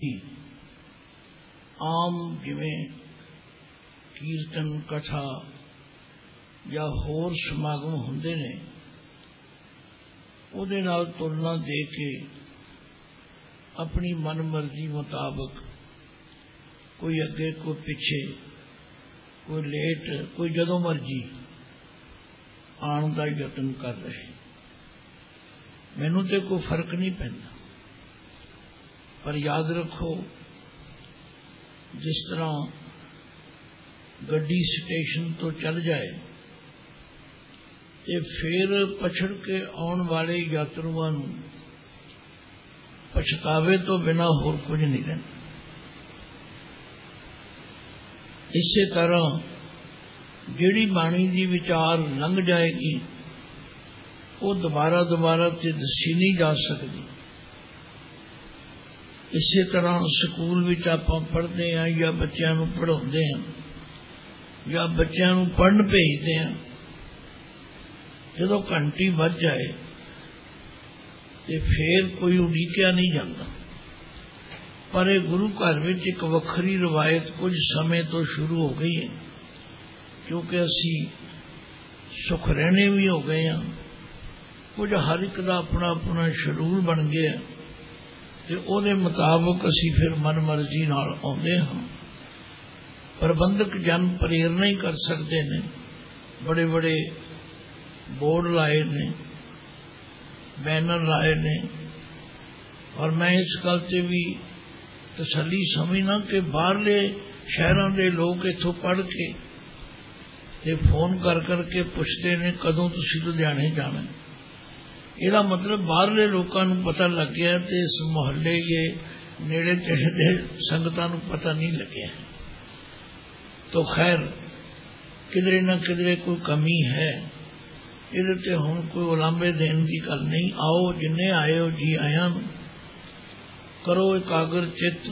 आम जिवें कीर्तन कथा या होर समागम हुंदे ने उहदे नाल तुलना दे के अपनी मन मर्जी मुताबिक कोई अगे कोई पिछे कोई लेट कोई जदों मर्जी आने का यतन कर रहे। मैनू तो कोई फर्क नहीं पैंदा, पर याद रखो जिस तरह गड्डी स्टेशन तो चल जाए तो फिर पछड़ के आने वाले यात्रुओं नूं पछतावे तो बिना होर कुछ नहीं रहता। इसे तरह जिहड़ी बाणी दी विचार लंघ जाएगी वो दोबारा दोबारा ते दसी नहीं जा सकती। इसे तरह स्कूल विच आपां पढ़ते हैं या बच्चों नूं पढ़ाउंदे हैं या बच्चों नूं पढ़न भेजते हैं, जदों घंटी बज जाए तो फिर कोई उड़ीकिया नहीं जाता। पर यह गुरु घर में एक वखरी रवायत कुछ समय तो शुरू हो गई है, क्योंकि असी सुख रहने भी हो गए हैं। कुछ हर एक का अपना अपना शेड्यूल बन गया तो उहदे मुताबिक असी फिर मन मर्जी नाल आउंदे हां। प्रबंधक जन प्रेरणा ही कर सकते हैं, बड़े बड़े बोर्ड लाए ने, बैनर लाए ने। और मैं इस गल से भी तसली समझना कि बाहरले शहरों के लोग इथों पढ़ के ते फोन कर करके पूछते ने कदों तुसीं लुधियाणे जाना। इसका मतलब बाहरले लोगों को पता लग गया तो इस मोहल्ले ये नेड़े तेड़े संगतां नूं पता नहीं लगे। तो खैर किधरे न किधरे कोई कमी है, इहदे ते हुण कोई उलांबे देने की गल नहीं। आओ जिन्ने आए हो जी आयां नूं करो एकाग्र चित्त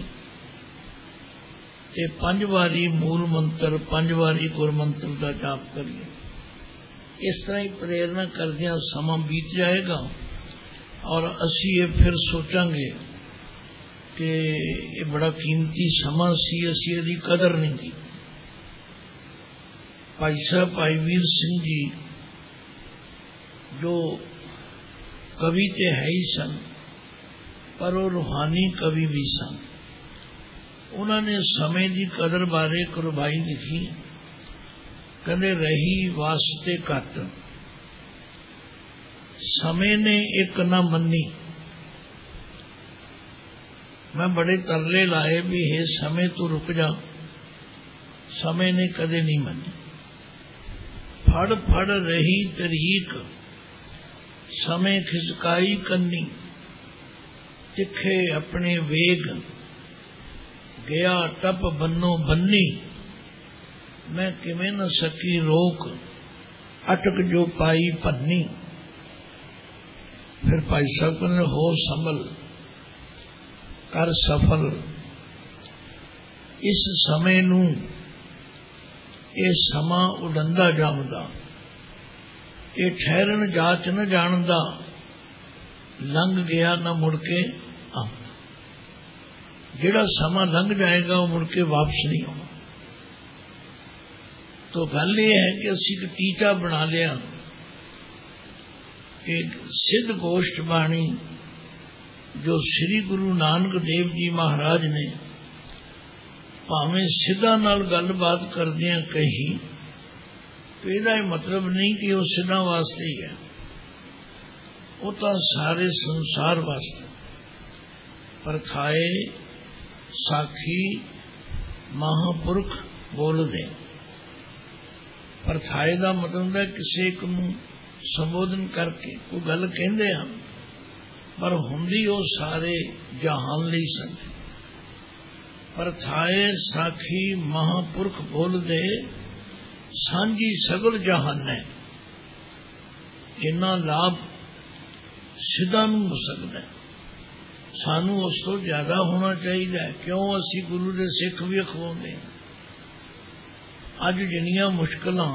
ते 5 वारी मूल मंत्र 5 वारी गुर मंत्र का जाप करिए। इस तरह ही प्रेरणा करदियां समा बीत जाएगा और असी ये फिर सोचांगे कि ये बड़ा कीमती समा सी, असी इहदी कदर नहीं की। भाई साहब भाई वीर सिंह जी जो कवि ते है ही सन, पर वो रूहानी कवि भी सन। उन्होंने समय की कदर बारे कुर्बाई लिखी, कहते रही वास्ते घट समय ने एक न मनी। मैं बड़े तरले लाए भी हे समय तू रुक जा, समय ने कदे नहीं मनी। फड़ फड़ रही तरीक समय खिसकाई कन्नी, तिखे अपने वेग गया टप बन्नो बन्नी। मैं किमें न सकी रोक अटक जो पाई भन्नी। फिर भाई साहब ने हो संभल कर सफल। इस समय नूं ये समा उडंदा जामदा, ये ठहरन जाच न जानदा, लंघ गया न मुड़के आंदा। जिहड़ा समा लंघ जाएगा वो मुड़के वापस नहीं आना। तो गल यह है कि असी एक टीचा बना लिया, एक सिद्ध गोष्ठ बाणी जो श्री गुरु नानक देव जी महाराज ने भावें सिद्धा नाल गलबात करदियां कही, तो इहदा मतलब नहीं कि वो सिद्धा वास्ते ही है, वो तो सारे संसार वास्ते। परथाए साखी महापुरख बोल दे। परथाए का मतलब है किसी एक नूं संबोधन करके कोई गल कहंदे हैं, पर हुंदी वो सारे जहान लई सन। परथाए साखी महापुरख बोल दे, सांझी सगल जहान है। इन्ना लाभ सिद्धा नूं हो सकता है, सानू उस तो ज्यादा होना चाहिए। क्यों असी गुरु दे सिख भी अखवाउंदे हैं। अज जिन्नियां मुश्किलां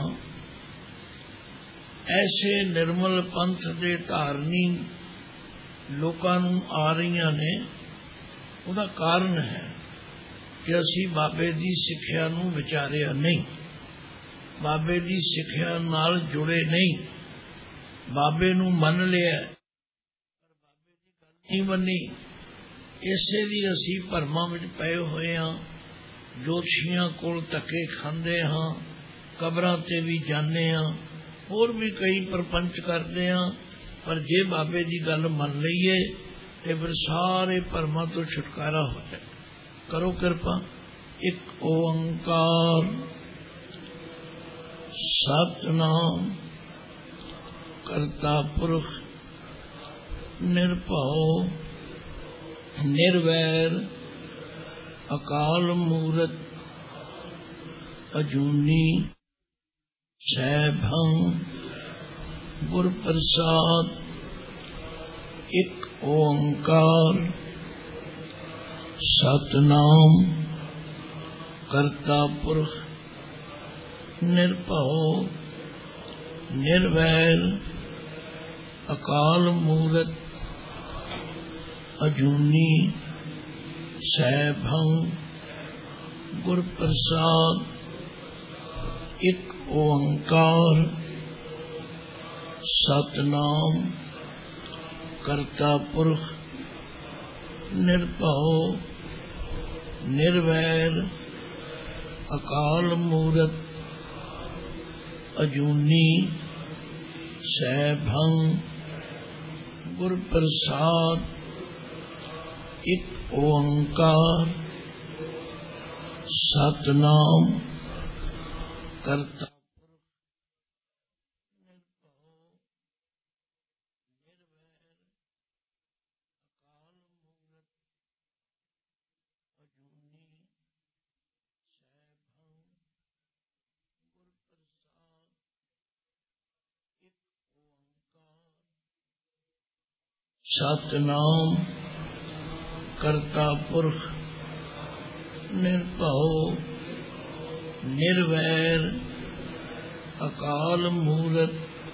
ऐसे निर्मल पंथ दे धारनी लोकां नूं आ रही ने, ਉਹਦਾ ਕਾਰਨ ਹੈ ਕਿ ਅਸੀਂ ਬਾਬੇ ਦੀ ਸਿੱਖਿਆ ਨੂੰ ਵਿਚਾਰਿਆ ਨਹੀਂ, ਬਾਬੇ ਦੀ ਸਿੱਖਿਆ ਨਾਲ ਜੁੜੇ ਨਹੀਂ। ਬਾਬੇ ਨੂੰ ਮੰਨ ਲਿਆ ਪਰ ਬਾਬੇ ਦੀ ਗੱਲ ਨਹੀਂ ਮੰਨੀ। ਇਸੇ ਲਈ ਅਸੀਂ ਭਰਮਾਂ ਵਿੱਚ ਪਏ ਹੋਏ ਹਾਂ, ਜੋਤਸ਼ੀਆਂ ਕੋਲ ਧੱਕੇ ਖਾਂਦੇ ਹਾਂ, ਕਬਰਾਂ ਤੇ ਵੀ ਜਾਂਦੇ ਹਾਂ, ਹੋਰ ਵੀ ਕਈ ਪ੍ਰਪੰਚ ਕਰਦੇ ਹਾਂ। ਪਰ ਜੇ ਬਾਬੇ ਦੀ ਗੱਲ ਮੰਨ ਲਈਏ ਤੇ ਫਿਰ ਸਾਰੇ ਭਰਮਾਂ ਤੋਂ ਛੁਟਕਾਰਾ ਹੋ ਜਾਏ। ਕਰੋ ਕਿਰਪਾ। ਇੱਕ ਓੰਕਾਰ ਸਤਿਨਾਮ ਕਰਤਾ ਪੁਰਖ ਨਿਰਭਉ ਨਿਰਵੈਰ ਅਕਾਲ ਮੂਰਤ ਅਜੂਨੀ ਸੈਭੰ ਗੁਰ ਪ੍ਰਸਾਦ। ਇੱਕ ਓੰਕਾਰ ਸਤਿਨਾਮ ਕਰਤਾ ਪੁਰਖ ਨਿਰਭਉ ਨਿਰਵੈਰ ਅਕਾਲ ਮੂਰਤ ਅਜੂਨੀ ਸੈਭੰ ਗੁਰ ਪ੍ਰਸਾਦ। ਇੱਕ ਓੰਕਾਰ ਸਤਿਨਾਮ ਕਰਤਾ ਪੁਰਖ ਨਿਰਭਉ ਨਿਰਵੈਰ ਅਕਾਲ ਮੂਰਤ ਅਜੂਨੀ ਸੈਭੰ ਗੁਰ ਪ੍ਰਸਾਦ। ਇੱਕ ਓੰਕਾਰ ਸਤਿਨਾਮ ਕਰਤਾ ਸਤਿਨਾਮ ਕਰਤਾ ਪੁਰਖ ਨਿਰਭਉ ਨਿਰਵੈਰ ਅਕਾਲ ਮੂਰਤ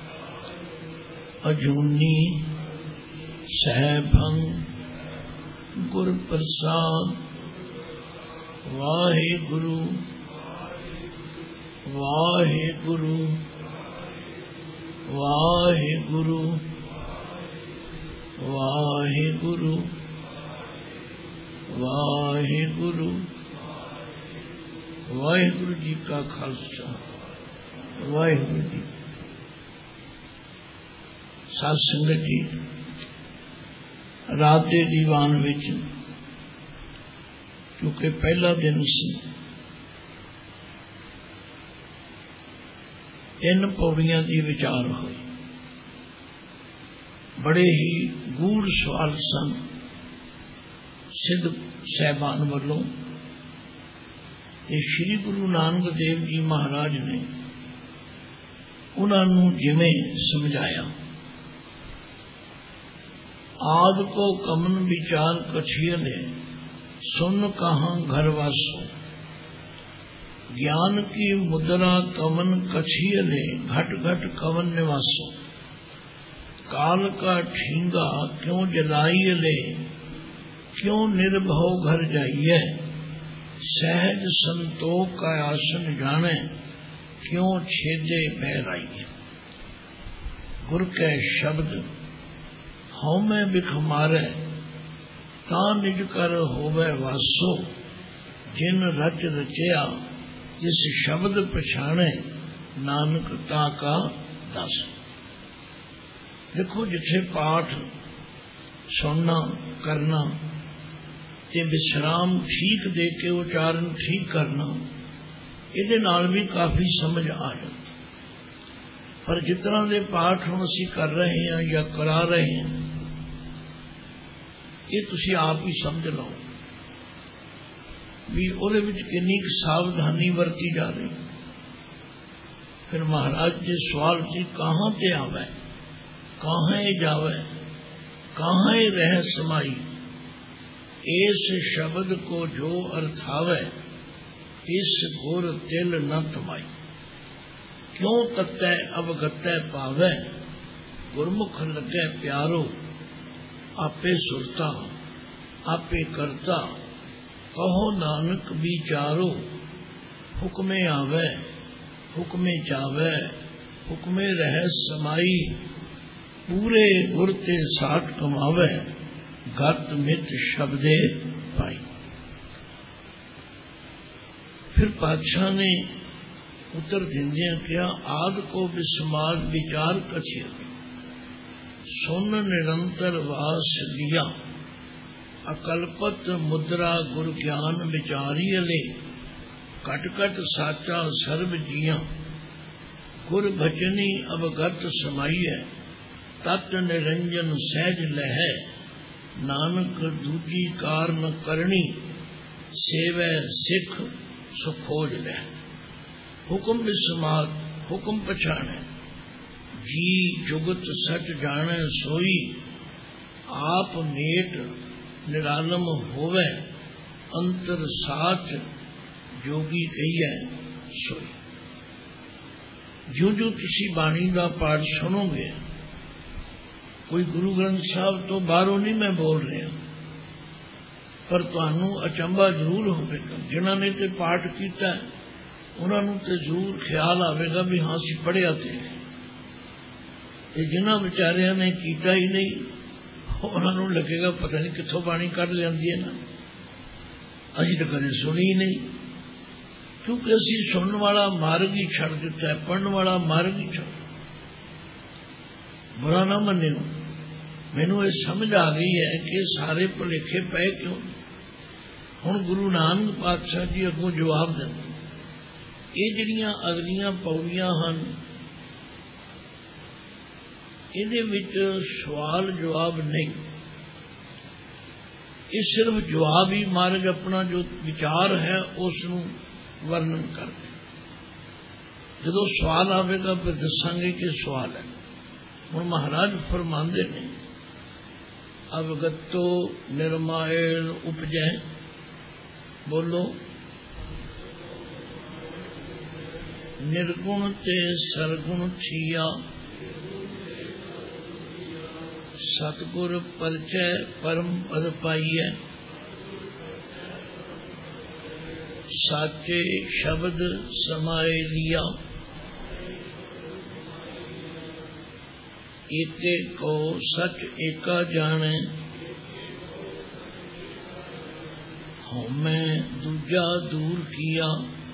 ਅਜੂਨੀ ਸੈਭੰ ਗੁਰ ਪ੍ਰਸਾਦ। ਵਾਹਿਗੁਰੂ ਵਾਹਿਗੁਰੂ ਵਾਹਿਗੁਰੂ ਵਾਹਿਗੁਰੂ ਵਾਹਿਗੁਰੂ। ਵਾਹਿਗੁਰੂ ਜੀ ਕਾ ਖਾਲਸਾ ਵਾਹਿਗੁਰੂ ਜੀ। ਸਾਧ ਸੰਗਤ ਜੀ, ਰਾਤ ਦੇ ਦੀਵਾਨ ਵਿੱਚ ਕਿਉਂਕਿ ਪਹਿਲਾ ਦਿਨ ਸੀ, 3 ਪੌੜੀਆਂ ਦੀ ਵਿਚਾਰ ਹੋਈ। ਬੜੇ ਹੀ ਗੂੜ ਸਵਾਲ ਸਨ ਸਿੱਧ ਸਾਹਿਬਾਨ ਵੱਲੋਂ, ਤੇ ਸ਼੍ਰੀ ਗੁਰੂ ਨਾਨਕ ਦੇਵ ਜੀ ਮਹਾਰਾਜ ਨੇ ਉਹਨਾਂ ਨੂੰ ਜਿਵੇਂ ਸਮਝਾਇਆ। ਆਦ ਕੋ ਕਮਨ ਵਿचार कछियले सुन कहाँ घर वासो, ज्ञान की मुद्रा कवन कछियले घट घट कवन निवासो, काल का ठींगा क्यों जलाइले क्यों निर्भव घर जाइए, सहज संतोख का आसन जाने क्यों छेदे बहराइए। गुर के शब्द हौ में बिख मारे ता निज कर होवे वासो, जिन रच रचया जिस शब्द पछाणे नानक ता का दास। देखो, जिथे पाठ सुनना करना ते विश्राम ठीक दे के उच्चारण ठीक करना, इहदे नाल भी काफी समझ आ जाती। पर जिस तरह के पाठ हम असीं कर रहे हैं या करा रहे हैं, ये तुसीं आप ही समझ लो भी उहदे विच कितनी सावधानी वरती जा रही। फिर महाराज के सवाल सी कहाँ ते आवे कहाँ जावे कहाँ रह समाई, इस शब्द को जो अर्थावे इस गुर तिल न तमाई, क्यों तत्तै अवगतै पावै गुरमुख लगे प्यारो आपे सुरता, आपे करता, कहो नानक विचारो, हुक्मे आवे हुक्मे जावे, हुक्मे रह समाई, पूरे गुर ते साथ कमावे, गत मित शब्दे पाई। फिर पातशाह ने उत्तर दिंदिया किया, आद को विस्माद विचार कछिया, सुन निरंतर वास लिया, अकल्पत मुद्रा गुर ज्ञान विचारियले, कट कट साचा सर्व जिया, गुर भजनी अवगत समाइय, तत् निरंजन सहज लह, नानक दूजी कार न करनी, सेवै सिख सुखोज लह। हुक्म विस्माद, हुक्म पछाणे, जी जुगत सच जाने सोई, आप नेट निरालम होवे, अंतर साच जोगी कहिए सोई। जो जो तुसी बाणी का पाठ सुनोगे, कोई गुरु ग्रंथ साहब तो बाहरों नहीं मैं बोल रहा, पर तुहानू अचंभा जरूर होगा। जिन्हों ने ते पाठ किया उन्होंने तो जरूर ख्याल आएगा भी हाँ असीं पढ़िया ते जिन्हों बेचारिया ने किया ही नहीं, उन्होंने लगेगा पता नहीं कितों बाणी कढ़ लियांदी है ना, असीं तो कदे सुनी ही नहीं। क्योंकि असीं सुनने वाला मार्ग ही छड़ दिता है, पढ़ने वाला मार्ग ही छड़। बुरा ना मनियो, मैनू ये समझ आ गई है कि सारे भुलेखे पै क्यों। हुण गुरु नानक पातशाह जी अगों जवाब देंदे, ये जिहड़ियां अगलियां पौड़ियां हन, इहदे विच सवाल जवाब नहीं, ये सिर्फ जवाब ही महाराज अपना जो विचार है उसनूं वर्णन करते। जदों सवाल आवेगा फिर दसांगे कि सवाल है। हुण महाराज फरमांदे ने, अवगतो निर्मायल उपजै, बोलो निर्गुण ते सरगुण थिया, सतगुर परचय परम पद पाइय, साचे शब्द समाए लिया, एके को सच एका जाने, हमें दूजा दूर किया,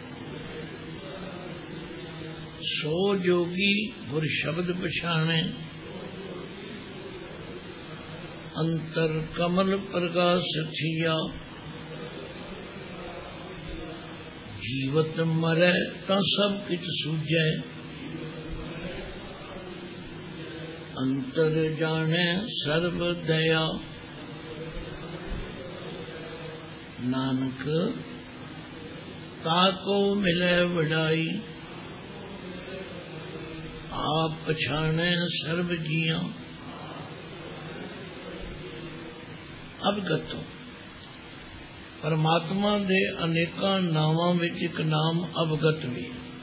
सो जोगी गुर शब्द पछाणे, अंतर कमल प्रकाश थिया, जीवत मरै ता सब किछ सूझै, अंतर जाने सर्व दया, नानक ताको मिले वडाई, आप पछाणे सर्व जिया। अवगतो, परमात्मा दे अनेकां नावां विच एक नाम अवगत भी,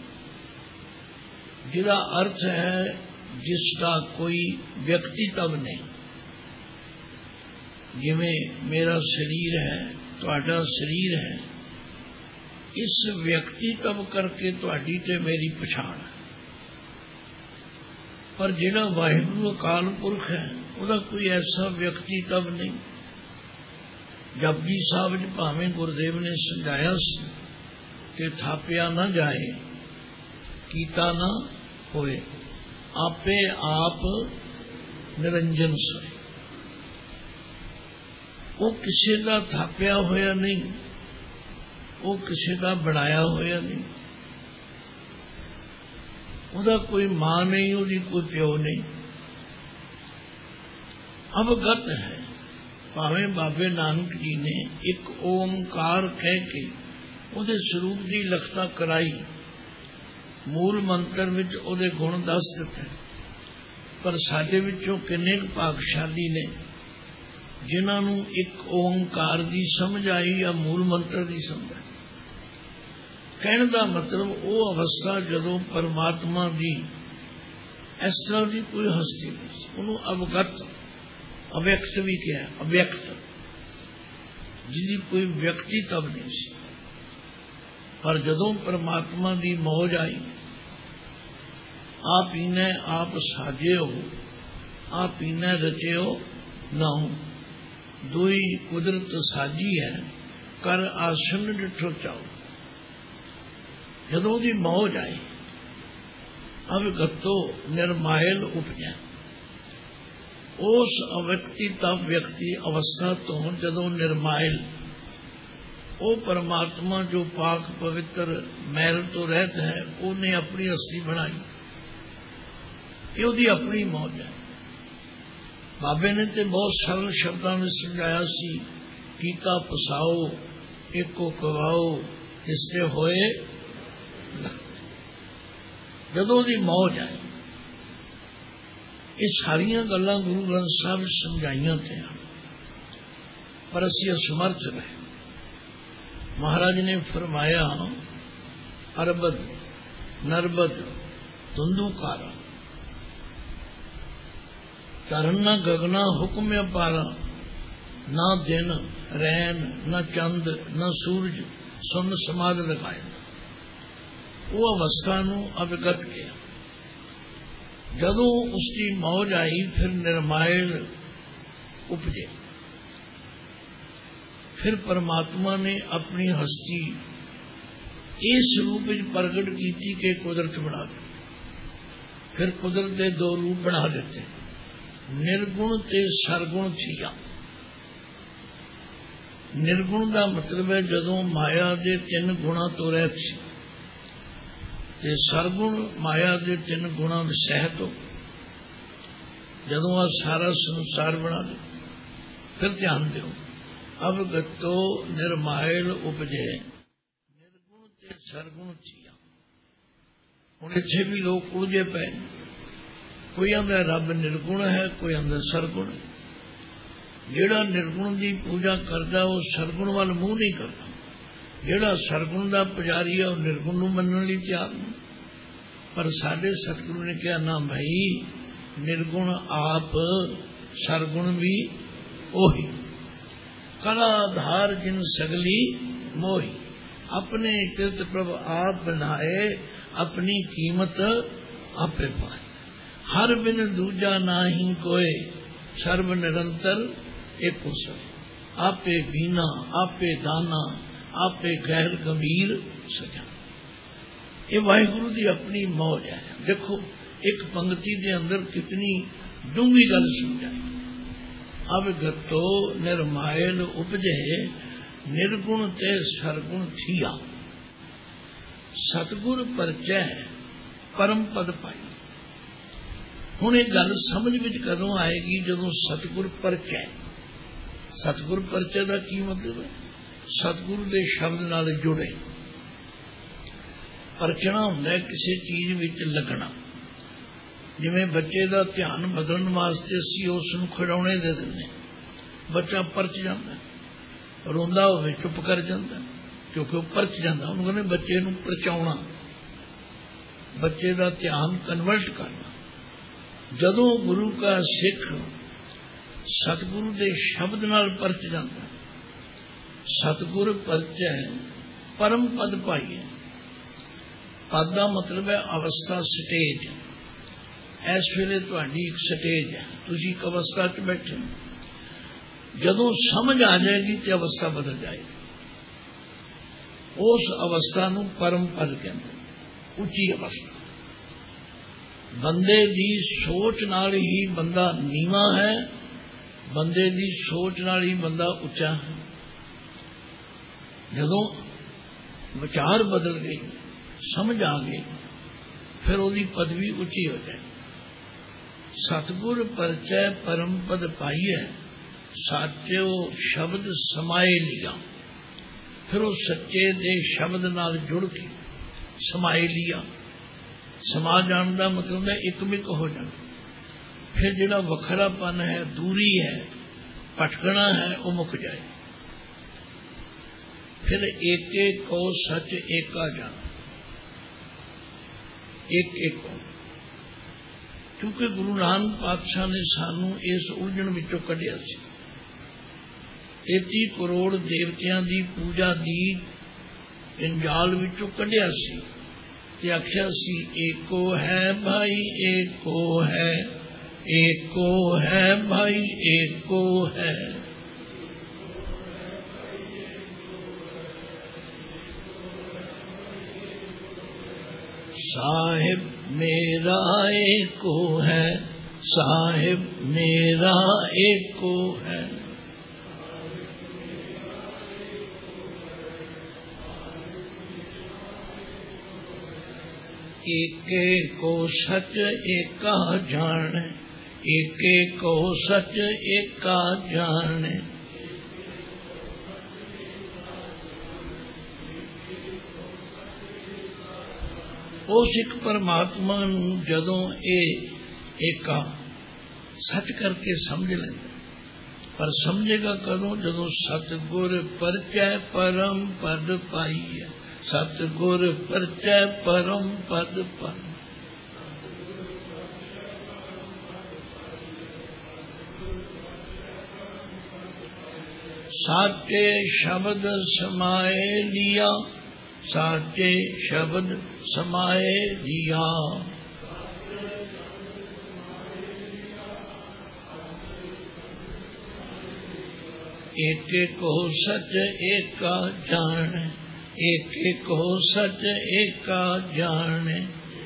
जिहदा अर्थ है जिसका कोई व्यक्तित्व नहीं। जिवें मेरा शरीर है, तुहाडा शरीर है, इस व्यक्तित्व करके तुहाडी ते मेरी पछाण है। पर जिहड़ा वाहिगुरू अकाल पुरख है, उसका कोई ऐसा व्यक्तित्व नहीं। जपजी साहब जी भावें गुरुदेव ने समझाया कि थापिया ना जाए, कीता ना होए, आपे आप निरंजन सोए। वो किसी का थापिया होया नहीं, वो किसी का बनाया होया नहीं, उसका कोई मां नहीं, उसकी कोई प्यो नहीं, अवगत है। भावें बाबे नानक जी ने एक ओंकार कह के उहदे स्वरूप की लखता कराई, मूल मंत्र विच उहदे गुण दस दिते, पर साडे विचों किन्ने भागशाली ने जिन्होंने एक ओंकार की समझ आई या मूल मंत्र की समझ आई। कहने का मतलब वो अवस्था जदों परमात्मा की इस तरह की कोई हस्ती नहीं, उन्होंने अवगत, अव्यक्त भी क्या, अव्यक्त ਜਿਹਦੀ ਕੋਈ ਵਿਅਕਤੀ ਤਬ ਨਹੀਂ ਸੀ। ਪਰ ਜਦੋਂ परमात्मा की मौज आई, आप पीने आप साजियो, आप पीने रचियो ना हो, दुई कुदरत साजी है, कर आसन डिठो चाओ। जदों दी मौज आई, अब गतो निर्मायल उपजै। उस अव्यक्ति तब व्यक्ति अवस्था तो जदों निर्मायल, वो परमात्मा जो पाक पवित्र मैल तो रहत है, उन्हें अपनी हस्ती बनाई। ये उसकी अपनी मौज है। बाबे ने तो बहुत सरल शब्दों में समझाया सी, कीता पसाओ एको कवाओ इससे होए। जदों की मौज है, ये सारिया गल्लां गुरु ग्रंथ साहब समझाइया थे, पर असी असमर्थ रहे। महाराज ने फरमाया, अरबद नरबद धुंधुकारा, चरण न गगना हुक्म अपारा, ना दिन रैन न चंद न सूरज सुन समाध लगाए। वो अवस्था नूं अवगत किया। जदों उसकी मौज आई, फिर निर्मायल उपजे। फिर परमात्मा ने अपनी हस्ती इस रूप में प्रगट की कि कुदरत बना दी। फिर कुदरत के दो रूप बना देते, निर्गुण ते सरगुण थिया। निर्गुण का मतलब है जदों माया के तीन गुणा तो रहत सी, ते सरगुण माया के तीन गुणा सहित हो। जदों आ सारा संसार बना दे, फिर ध्यान दो, अब गतो निर्मायल उपजे, निर्गुण ते सरगुण थिया। हुण इत्थे भी लोग उलझे पे, कोई आंदा रब निर्गुण है, कोई आंदा सरगुण है। जेड़ा निर्गुण की पूजा करता वो सरगुण वाल मूँह नहीं करता, जेड़ा सरगुण का पुजारी है वो निर्गुण नूं मनण लई तैयार नहीं। पर साडे सतगुरु ने कहा ना भाई, निर्गुण आप, सरगुण भी ओही। कलाधार जिन सगली मोही, अपने कृत प्रभ आप बनाए, अपनी कीमत आपे पाए। हर बिन दूजा नाही कोय, सर्व निरंतर एक सब। आपे बीना आपे दाना, आपे गैर गंभीर सजा। ये वाहिगुरु की अपनी मौज है। देखो एक पंक्ति के अंदर कितनी डूंगी गल समझाई। अब गतो निर्मायल उपजे, निर्गुण ते सरगुण थिया। सतगुर परचय परम पद पाई। हुण एक गल समझ विच कदों आएगी, जदों सतगुर परचय। सतगुर परचय का की मतलब है? सतगुरु के शब्द नाल जुड़े। परचना हुंदा किसी चीज विच लगना। जिवें बच्चे का ध्यान बदलने वास्ते असीं उसनूं खिडौणे दे दिंदे, बच्चा परच जाता, रोंदा होवे चुप कर जाता, क्योंकि वह परच जाता। उन्होंने कहते बच्चे नूं परचाउणा, बच्चे का ध्यान कन्वर्ट करना। जदों गुरु का सिख सतगुरु के शब्द नाल परच जाता, सतगुर परचय परम पद पाइए। पद का मतलब है अवस्था, स्टेज। इस वेले तुहाडी एक स्टेज है, तुसीं एक अवस्था च बैठे हो। जदों समझ आ जाएगी तो अवस्था बदल जाएगी। उस अवस्था नूं परम पद कहते, उच्ची अवस्था। बंदे की सोच नाल ही बंदा नीवा है, बंदे की सोच नाल ही बंदा उच्चा है। जदों विचार बदल गई, समझ आ गई, फिर उसकी पदवी उच्ची हो जाए। सतगुर परचय परम पद पाइए, साचो शब्द समाए लिया। फिर वो सच्चे दे शब्द नाल जुड़ के समाए लिया। समा जाने का मतलब है एकमिक हो जाना। फिर जिहड़ा वखरापन है, दूरी है, भटकना है, वो मुक जाए। फिर एके को सच एका जाना, एक एक को। क्योंकि गुरु नानक पातशाह ने सानू इस उलझन विचों कढ़िया सी। 33 ਕਰੋੜ ਦੇਵਤਿਆਂ ਦੀ ਪੂਜਾ ਦੀ ਜੰਜਾਲ ਵਿੱਚੋਂ ਕੱਢਿਆ ਸੀ ਤੇ ਆਖਿਆ ਸੀ ਏਕੋ ਹੈ ਭਾਈ ਏਕੋ ਹੈ, ਏਕੋ ਹੈ ਭਾਈ ਏਕੋ ਹੈ। साहिब मेरा एको है, साहिब मेरा एको है। एके को सच एका जाने, एके को सच एका जाने। उस एक परमात्मा नूं जदों एका सच करके समझ लेंदा, पर समझेगा कदों जदों सतगुर परचै परम पद पाईए, सतगुर परचै परम पद पाई। साचे शब्द समाए लिया, साचे शब्द समाए लिया। एक को सच एका जाने, एक को सच एका जाने।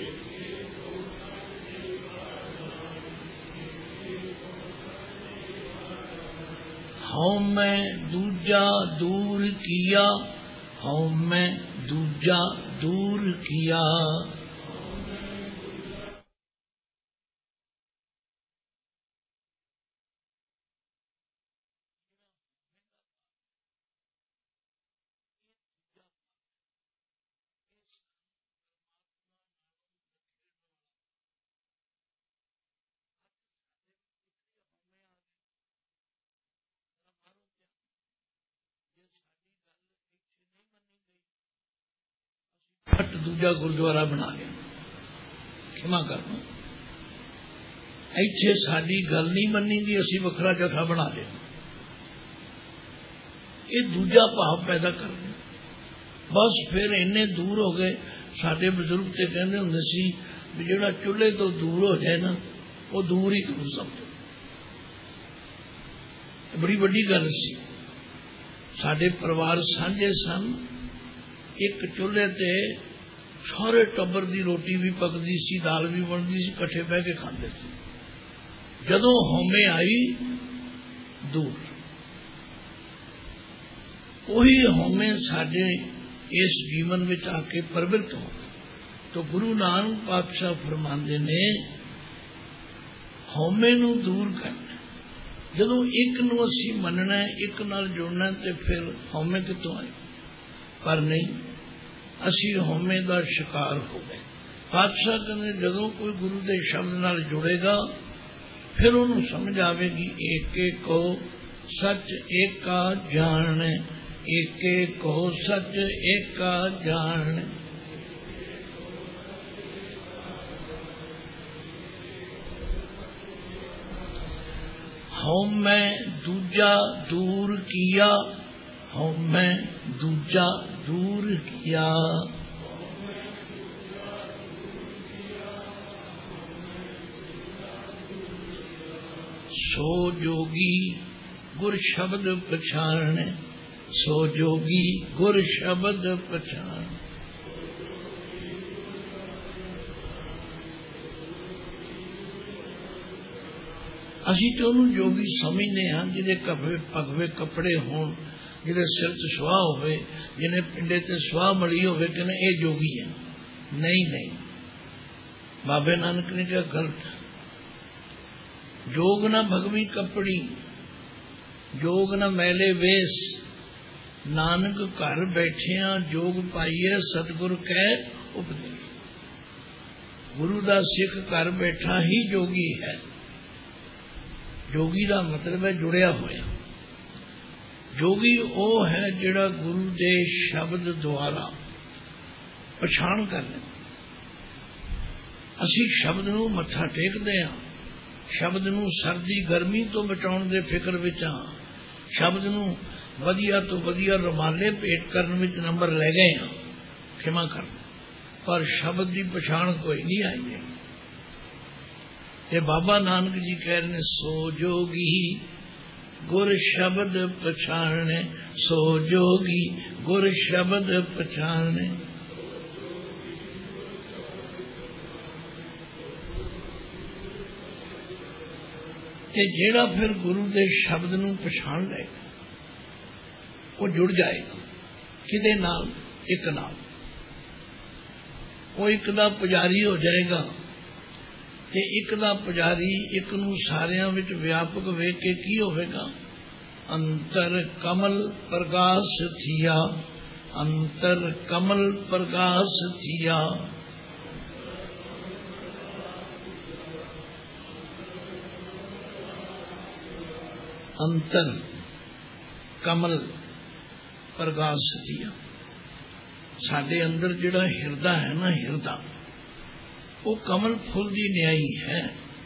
हऊँ मैं दूजा दूर किया, हऊँ मैं दूजा दूर किया। दूजा गुरुद्वारा बना लिया, क्षमा करना, इत्थे साडी गल नहीं मन्नी दी, असीं वखरा जथा बना लिया। ये दूजा भाव पैदा कर दिया। बस फिर इन्ने दूर हो गए। साडे बजुर्ग ते कहंदे हुंदे सी भी जिहड़ा चुल्हे तो दूर हो जाए ना, वो दूर ही क्यों समझो। बड़ी वड्डी गल सी। साडे परिवार सांझे सन, एक चुल्हे ते सारे टब्बर की रोटी भी पकती सी, दाल भी बनती सी, कट्ठे बह के खाते थे। जदों हौमे आई दूर, वही हौमे साडे इस जीवन में आके प्रवृत्त हो। तो गुरु नानक पातशाह फरमाते ने हौमे नूं दूर करना। जदों एक नूं असीं मनना, एक नाल जुड़ना, तो फिर हौमे कितों आए। पर नहीं, असी हौमे का शिकार हो गए। पातशाह कहते जदों कोई गुरु के शब्द नाल जुड़ेगा, फिर उन्होंने समझ आवेगी एके को सच एका जान, एके को सच एका जान। हौमै दूजा दूर किया, हौमै दूजा दूर किया। सो जोगी गुर शब्द पछाण, सो जोगी गुर शब्द पछाण। असी तो उन्होंने जोगी समझने हाँ जिन्हें भगवे कपड़े होण, जिन्हें सिर च सुहा होवे, जिन्हें पिंडे ते सुहा मली होवे कि ये जोगी है। नहीं नहीं, बाबे नानक ने कहा गलत। जोग ना भगवी कपड़ी, जोग न मैले वेश, नानक घर बैठिया जोग पाइए सतगुरु कह उपदेश। गुरु दा सिख घर बैठा ही जोगी है। जोगी का मतलब है जुड़िया होया। जोगी वो है जिहड़ा गुरु दे शब्द द्वारा पछाण कर ले। असी शब्द नूं मत्था टेकदे हां, शब्द नूं सर्दी गर्मी तो बचाउण दे फिक्र विच हां, शब्द नूं वधिया तो वधिया रुमाले भेंट करने विच नंबर लै गए हैं, क्षमा कर, पर शब्द की पछाण कोई नहीं आई है। ते बाबा नानक जी कह रहे हैं, सो जोगी गुर शब्द पछाणे, सो जोगी गुर शब्द पछाणे। ते जेड़ा फिर गुरु के शब्द नूं पछाण ले, वो जुड़ जाएगा किदे नाल? एक नाल। वो एक दा पुजारी हो जाएगा। ते एक दा पुजारी एक नूं सारियां विच व्यापक वेख के की होवेगा? अंतर कमल प्रकाश थिया, अंतर कमल प्रकाश थिया। अंतर कमल प्रकाश थिया। साडे अंदर जिहड़ा हिरदा है ना, हिरदा वो कमल फुल की न्याई है।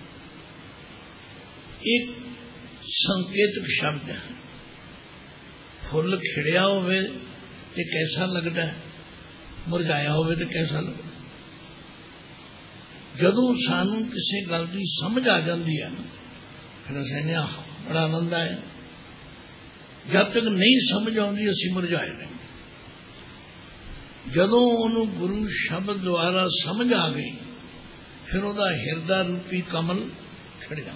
एक संकेतक शब्द है। फुल खिड़िया होवे ते कैसा लगता है, मुरझाया होवे ते कैसा लगता है। जदों सानू किसी गल की समझ आ जाती है ना, फिर असैने बड़ा आनंद आया। जब तक नहीं समझ आती असी मुरझाए नहीं। जदों उन्होंने गुरु शब्द द्वारा समझ आ गई, फिर वह हिरदा रूपी कमल खिड़िया।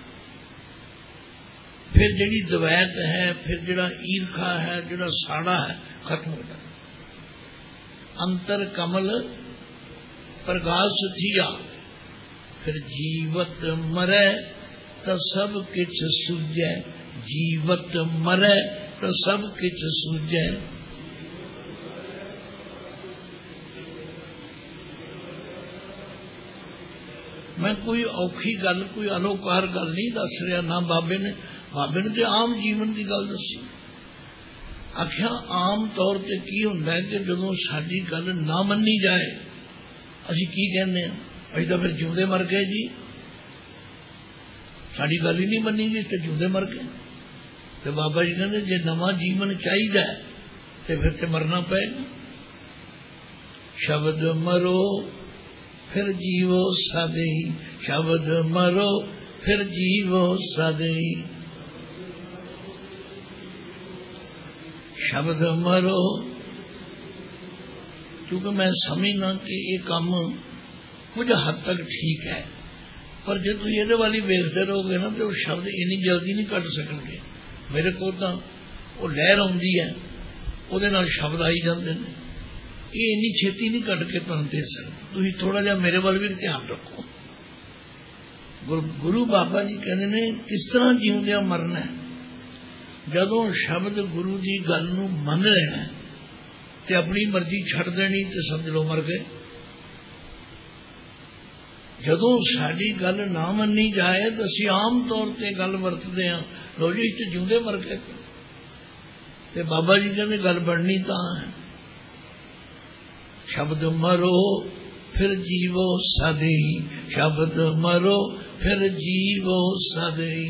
फिर जिहड़ी दवैत है, फिर जिहड़ा ईरखा है, जिहड़ा साड़ा है, खत्म हो जाता। अंतर कमल प्रकाश थिया। फिर जीवत मरै तो सब किछ सूझै, जीवत मरै तो सब किछ सूझै। मैं कोई औखी गल, कोई अलोकार गल नहीं दस रहा ना। बाबे ने तो आम जीवन की गल दसी। आख्या आम तौर पर की हुंदा है कि जदों साडी गल ना मन्नी जाए, असीं की कहने हैं? असीं तां फिर जिउंदे मर गए जी। साडी गल ही नहीं मन्नी जी, तो जिउंदे मर गए। तो बाबा जी कहते जे नवा जीवन चाहिए तो फिर तो मरना पएगा। शब्द मरो फिर जीवो सदई, शब्द मरो फिर जीवो सदई। शब्द मरो, क्योंकि मैं समझना कि ये काम कुछ हद तक ठीक है, पर जो तुम ये वाली वेखते रहोगे ना तो शब्द इन्नी जल्दी नहीं कट सकणगे। मेरे को तो वो लहर आउंदी है, उहदे नाल शब्द आई जाते हैं, ये इन्नी छेती नहीं कट के तुहानूं दे सकते। तुसीं थोड़ा जिहा मेरे वाल भी ध्यान रखो। गुरु बाबा जी कहते ने किस तरह जीउंदिया मरना है। जदों शब्द गुरु की गल नूं मन लेना ते अपनी मर्जी छड़ देनी ते समझ लो मर गए। जदों साडी गल ना मन्नी जाए तो असीं आम तौर पर गल वरतदे हां, लो जी इत्थे जिउंदे मर गए। ते बाबा जी कहते गल बननी तां है। शब्द मरो फिर जीवो सदई, शब्द मरो फिर जीवो सदई।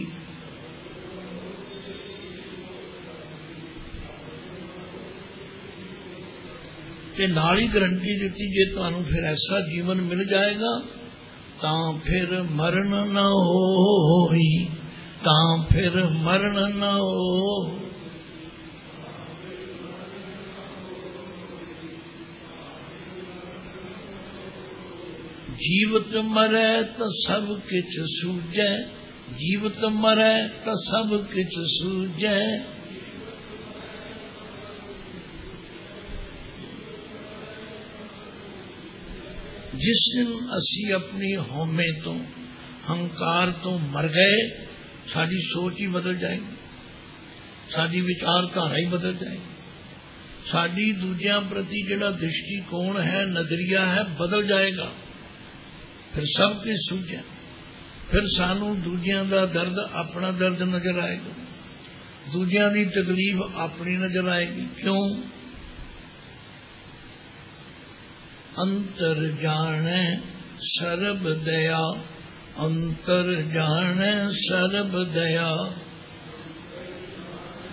ते नाल ही गारंटी दी जे तुहानूं फिर ऐसा जीवन मिल जाएगा तां फिर मरण न होई, तां फिर मरण न हो। जीवत मरै तो सब किछ सूझै, जीवत मरै तो सब किछ सूझै। जिस दिन असी अपनी होमे तो हंकार तो मर गए, साड़ी सोच ही बदल जाएगी, साड़ी विचारधारा ही बदल जाएगी, साड़ी दूजियां प्रति जिहड़ा दृष्टिकोण है, नजरिया है, बदल जाएगा। फिर सब कुछ सूझे। फिर सानू दूजियां दा दर्द अपना दर्द नजर आएगा, दूजियां दी तकलीफ अपनी नजर आएगी। क्यों? अंतर जाने सर्ब दया, अंतर जाने सर्ब दया।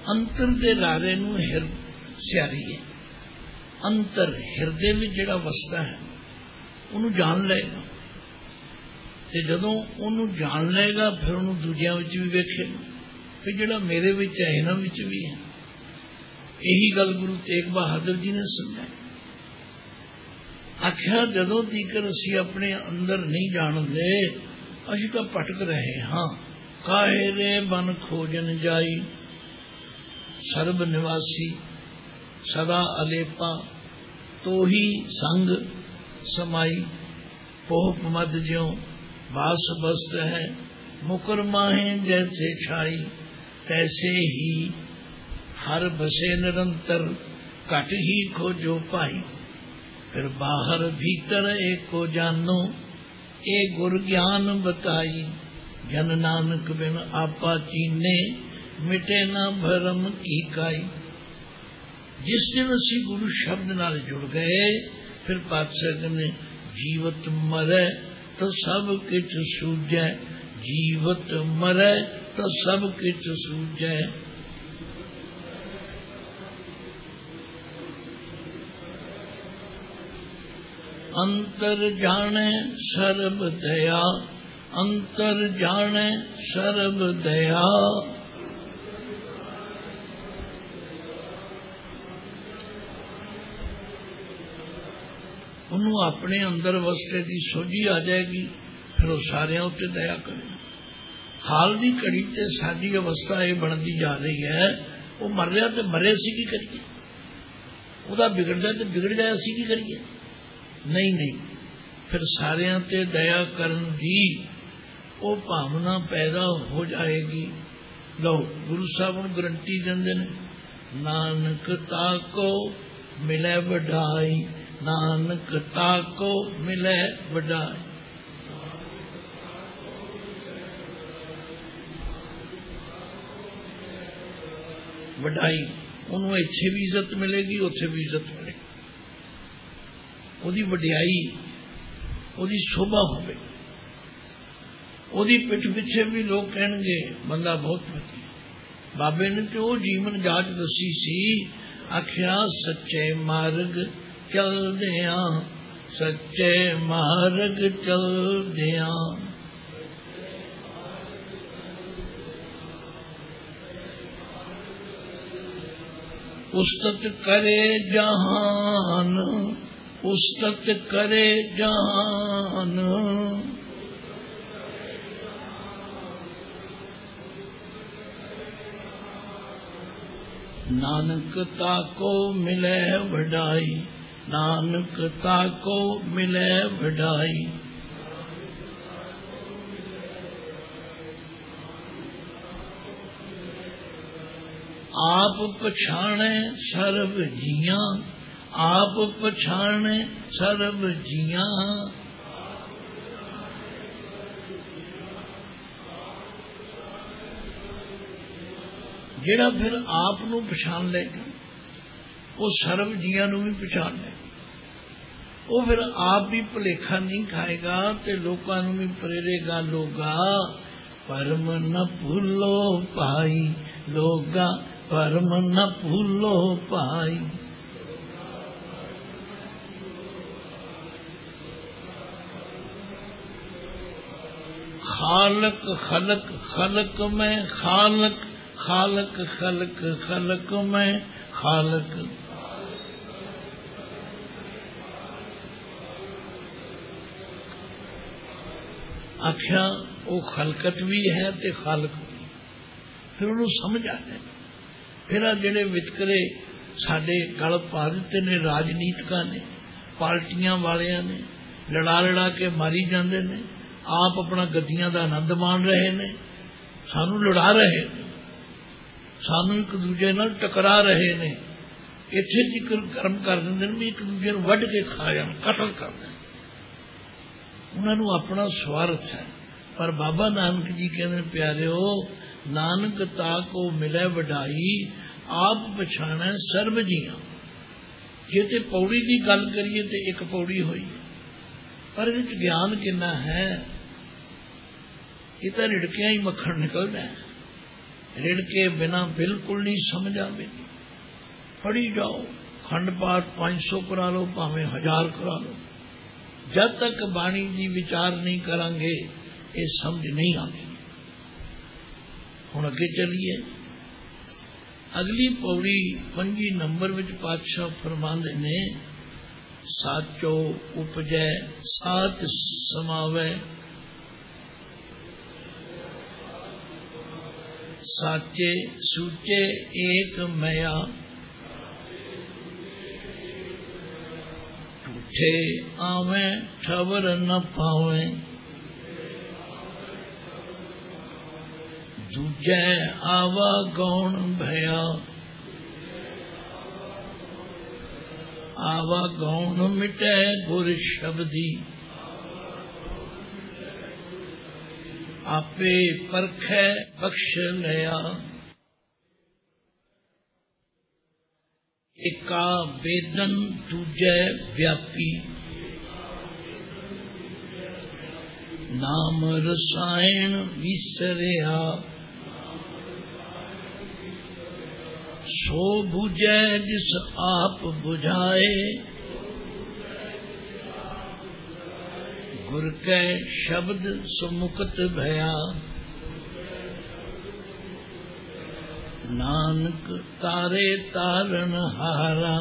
अंतर दे लारे नूं हिर सियारी है। अंतर हिरदे में जिहड़ा वसदा है उन्हों जान लेगा, ते जदों उन्हों जान लेगा फिर उन्होंने दूजियां विच भी वेखेगा कि जिहड़ा मेरे विच है इन्हां विच भी है। यही गल गुरु तेग बहादुर जी ने समझाई। आख्या जदों तीकर असी अपने अंदर नहीं जानते असी तो भटक रहे हाँ। काहे रे बन खोजन जाई, सर्ब निवासी सदा अलेपा, तो ही संग समाई। पोह मद ज्यों बास बस्त है, मुकर माहे जैसे छाई। तैसे ही हर बसे निरंतर, घट ही खोजो पाई। फिर बाहर भीतर एको जानो, ए गुर ज्ञान बताई। जन नानक बिन आपा चीने, मिटे ना भरम की काई। जिस दिन असी गुरु शब्द नाल जुड़ गए फिर पातशाह कहने जीवत मरै तो सब किछ सूझै। जीवत मरै तो सब किछ सूझै। अंतर जाने सर्ब दया, अंतर जाने सर्ब दया। उन्होंने अपने अंदर वस्ते की सोझी आ जाएगी, फिर वो सारे उत्ते दया करे। हाल की घड़ी से साडी अवस्था ये बनती जा रही है, वो मर रहा तो मरे असी की करिए, वह बिगड़ जाए तो बिगड़ जाए असी की करिए। नहीं नहीं, फिर सारिਆਂ ते दया करन की वो भावना पैदा हो जाएगी। लो गुरु साहब ने गारंटी देंदे ने, नानक ताको मिले वडाई, नानक ताको मिले वडाई। वडाई उन्होंने इत्थे भी इज्जत मिलेगी, उत्थे भी इज्जत मिलेगी। ओदी वडियाई, ओदी शोभा होवे, ओदी पिठ पिछे भी लोग कहणगे बंदा बहुत वधिया। बाबे ने तो वो जीवन जाच दसी सी, आख्या सच्चे मार्ग चलदिया, सच्चे मार्ग चलदिया। उस्तत करे जहान, उस्तत करे जहान। नानक ताको मिले वडाई, नानक ताको मिले वडाई। आप पछाणे सर्ब जिया, आप पछाणे सर्ब जिया। जेड़ा फिर आप नू पछाण लेगा वो सर्व जिया नू भी पछाण लेगा। वो फिर आप भी भुलेखा नहीं खाएगा ते लोकां नू भी प्रेरेगा। लोगा परम न भूलो पाई, लोगा परम न भूलो पाई। खालक खलक खलक में खालक, खालक खलक खलक में खालक। आख्या वो खलकत भी है ते खालक भी। फिर उन्होंने समझ आ जाए। फिर जेडे वितकरे साडे गल पा दिते ने राजनीतिकां ने, पार्टियां वालियां ने, लड़ा लड़ा के मारी जाते ने, आप अपना गद्दियां का आनंद मान रहे ने, सानू लड़ा रहे ने, सानू एक दूजे नाल टकरा रहे ने। इत्थे जिक्र कर्म कर देंदे ने भी एक दूजे नूं वढ के खा जाण, कतल कर देण। उन्होंने अपना स्वार्थ है। पर बाबा नानक जी कहते प्यारिओ, नानक ताको मिले वडाई, आप पछाणै सर्ब जिया। जे ते पौड़ी की गल करिए तो एक पौड़ी हुई, पर इस ज्ञान कितना है। ये तो रिड़किया ही मक्खन निकलना है, रिड़ के बिना बिल्कुल नहीं समझ आवे। पढ़ी जाओ, खंड पाठ 500 करा लो, भावें 1000 करा लो, जब तक बाणी जी विचार नहीं करांगे ये समझ नहीं आती। हुण अगे चलिए, अगली पौड़ी 5 नंबर विच पातशाह फरमांदे ने, साचो उपजै साच समावै, साचे सूचे एक मया, झूठे आवे ठवर न पावे, दूजे आवा गौण भया, आवा गौण मिटे गुर शब्दी, आपे परखै बख्श लया, एका वेदन दूजे व्यापी, नाम रसायन विसरिया, सो बुझै जिस आप बुझाए, गुर कै शब्द सुमुक्त भया, नानक तारे तारण हारा,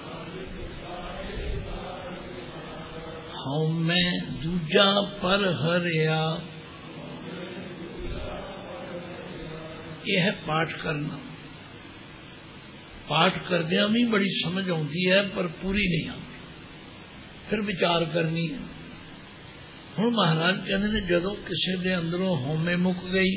हऊँ मैं दूजा पर हरिया। यह पाठ करना, पाठ करदिया भी बड़ी समझ आती है पर पूरी नहीं आती, फिर विचार करनी है। हुण महाराज कहते ने जदों किसी के अंदरों हौमे मुक गई,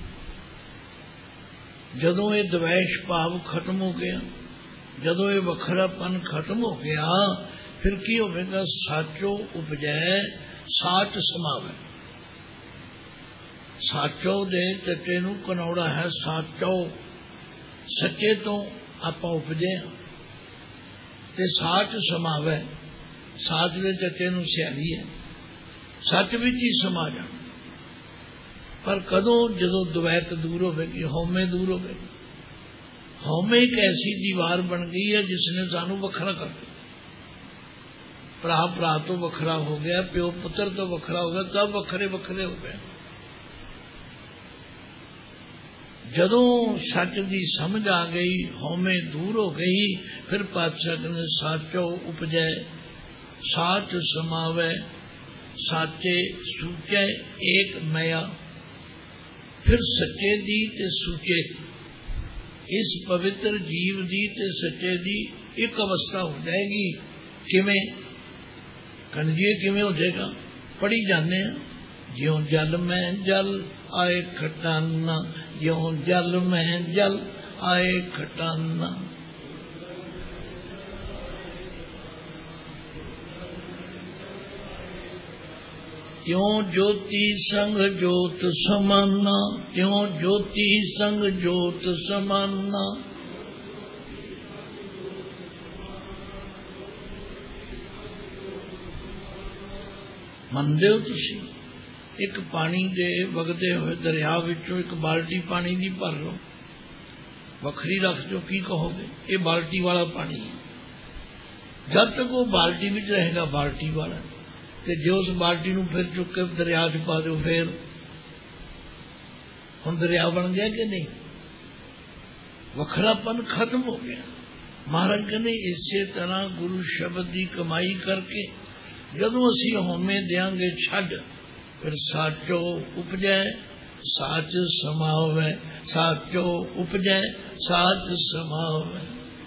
जदों ये द्वेष भाव खत्म हो गया, जदों ये वखरापन खत्म हो गया, फिर की होगा? साचो उपजै साच समावे। साचो दे चचे नूं कनौड़ा है साचो, सच्चे तो आपां उपजे ते साच समावे, साच दे चचे नूं सियारी है, सच विच ही समा जाना। पर कदों? जदों द्वैत दूर होगी, हौमे दूर होगी। हौमे एक ऐसी दीवार बन गई है जिसने सानू वखरा कर दिया। भरा भरा तो वखरा हो गया, प्यो पुत्र तो वखरा हो गया, सब वखरे वखरे हो गए। जदों सच की समझ आ गई, हौमे दूर हो गई, फिर पातशाह ने साचो उपजै साच समावै, साचे सूचे एक मया। फिर सच्चे दी ते सूचे, इस पवित्र जीव दी ते सच्चे दी एक अवस्था हो जाएगी। किवें? कन्हैया किवें हो जाएगा? पढ़ी जाने, ज्यों जल में जल आए खटाना, ज्यों जल में जल आए खटाना। त्यों ज्योति संग ज्योत समाना, त्यों ज्योति संग ज्योत समाना। ਮੰਨਦੇ ਹੋ ਤੁਸੀਂ? एक पानी दे वगदे हुए दरिया विचों एक बाल्टी पानी दी भर लो, वखरी रख दो, की कहोगे? ये बाल्टी वाला पानी है। जब तक वो बाल्टी में रहेगा बाल्टी वाला, ते जो उस बाल्टी नूं फिर चुक के दरिया च पा दो, फिर हुण दरिया बन गया कि नहीं? वखरापन खत्म हो गया। महाराज कहते इसे तरह गुरु शब्द की कमाई करके जदों असीं हौमे देंगे छड्ड, फिर साचो उपजै साच समावै, साचो उपजै साच समावै।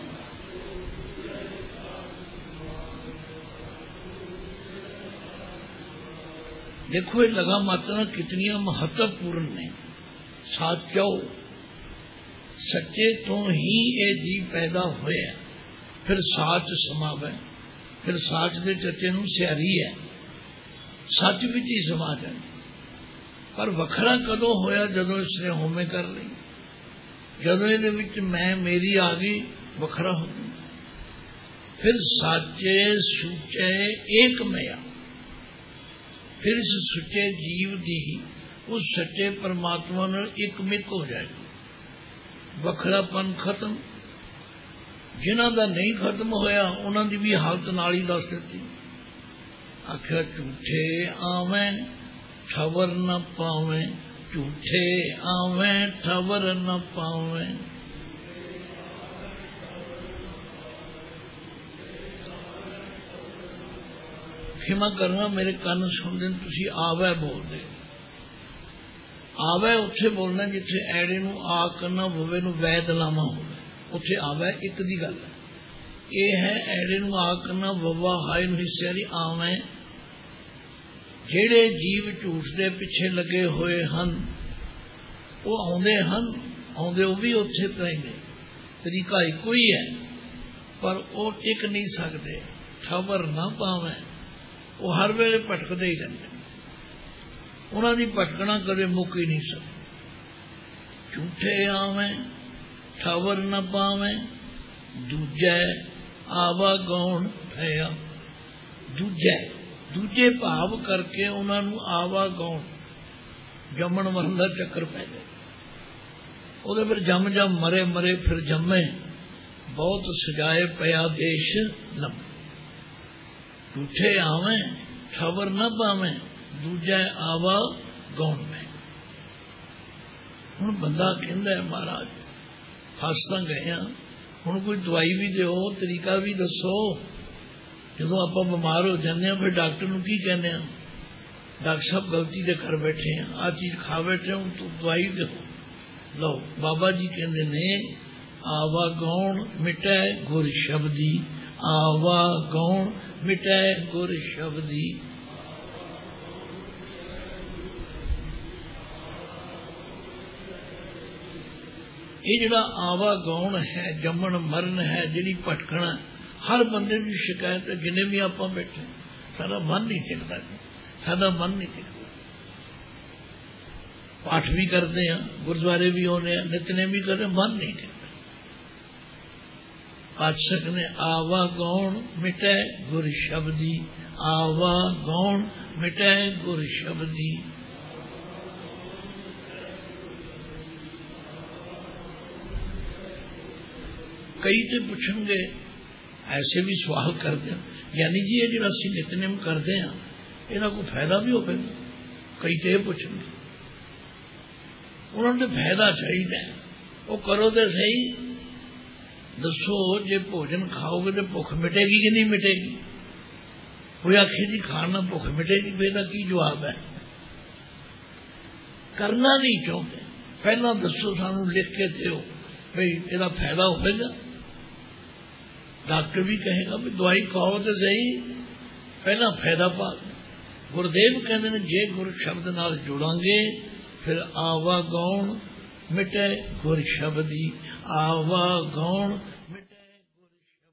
देखो ये लगा मात्रा कितनी महत्वपूर्ण ने। साचो, सच्चे तो ही ये जीव पैदा होया, फिर साच समावै, फिर साच दे चचे नूं सियारी है, सच विच ही समा जाए। पर वखरा कदों होया? जदों इसने होमे कर ली, जदों इहदे विच मैं मेरी आ गई, वखरा हो गई। फिर साचे सूचे एक मया, फिर इस सच्चे जीव दी उस सच्चे परमात्मा नाल एक मिक हो जाएगी। वखरापन खत्म। जिन्हां दा नहीं खत्म होया उन्हां दी भी हालत नाल ही दस दित्ती। आख्या झूठे आवें ठवर न पावें, झूठे आवें ठवर न पावें। खिमा करना मेरे कान सुनते तुसी आवे बोलते। आवे उत्थे बोलना जिथे ऐड़े नूं आ करना ववे नूं वैद लावा हो, उत्थे आवे एक दी गल है। ये है ऐड़े नूं आ करना ववा हाय नूं हिस्से दी आवे। जेड़े जीव झूठ दे पिछे लगे हुए हन वो आउंदे हन, आउंदे वो भी उत्थे पैंदे। तरीका इको ही है पर वो टिक नहीं सकते। खबर ना पावे वो हर वेले भटकते ही रहते। उन्हां दी भटकना कदे मुक ही नहीं सकती। झूठे आवे खबर न पावे, दूजे आवा गौण भया। दूजे भाव करके उन्हां नूं आवा गौण जमन मरण दा चक्कर पै गया। ਉਹਦੇ फिर जम जम मरे मरे फिर जमे, बहुत सजाए पया देश लम। झूठे आवे खबर न पावे, दूजा आवा गौण में। हुण बंदा कहंदा है महाराज फस तां गए हुण कोई दवाई भी दो, तरीका भी दसो। जदों आपां बीमार हो जाते फिर डॉक्टर नूं की कहने, डॉक्टर साहब गलती दे कर बैठे हैं, आ चीज खा बैठे हूं, तू दवाई दो। लो बाबा जी कहते ने आवा गौण मिटै गुर शब्दी, आवा गौण मिटै गुर शब्दी। ये जिहड़ा आवा गौण है, जमन मरण है, जिहड़ी भटकना हर बंदे की शिकायत है। जिन्हें भी आप बैठे सारा मन नहीं टिकता, सारा मन नहीं टिकता। पाठ भी करते हैं, गुरुद्वारे भी होने हैं, नितनेम भी करते, मन नहीं टिकता। पाठक ने आवा गौण मिटै गुर शब्दी, आवा गौण मिटै गुर शब्दी। कई तो पूछेंगे, ऐसे भी सवाल करते हैं, यानी जी ये जो असं नितनेम करते हैं इन्हों को फायदा भी होगा। कई तो यह पूछेंगे, उन्होंने फायदा चाहिए, वो करो तो सही। दसो जे भोजन खाओगे तो भुख मिटेगी कि नहीं मिटेगी? कोई आखे जी खाना भुख मिटेगी, बेटा की जवाब है? करना नहीं चाहते, पहला दसो सानू लिख के दो भाई इसका फायदा होगा। डॉक्टर भी कहेगा भी दवाई खाओ तो सही, पहला फायदा पा। गुरुदेव कहते हैं जे गुरु शब्द नाल जुड़ांगे फिर आवा गौण मिटे गुर शब्दी, आवा गौण मिटे गुर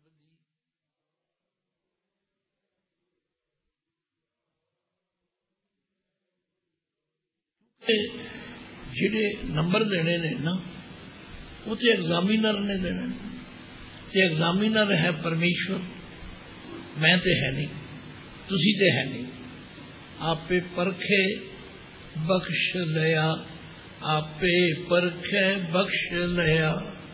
शब्दी। जिहड़े नंबर देने ने ना वो तो एग्जामिनर ने देने, एग्जामिनर है परमेश्वर, मैं तो है नहीं, तुसी तो है नहीं। आपे परखे बख्श लिया, आपे परखे बख्श लिया।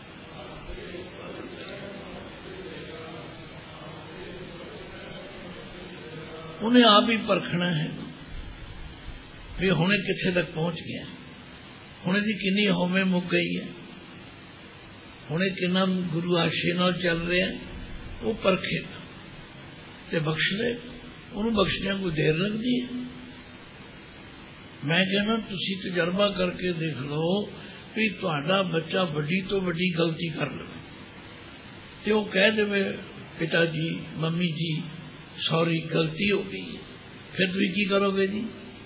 उन्हें आप ही परखना है भी हुणे किथे तक पहुंच गया, हुणे दी किन्नी होमे मुक गई है, हुणे किन्ना गुरु आशे नाल चल रहा है, वो परखेगा ते बख्श दे। उन्होंने बख्शने कोई देर लगती है? मैं कहना तुसी तजर्बा करके देख लो कि तुहाडा बच्चा बड़ी तो बड़ी गलती कर ले तो वो कह दे पिता जी मम्मी जी सॉरी गलती हो गई है, फिर तुम की करोगे जी?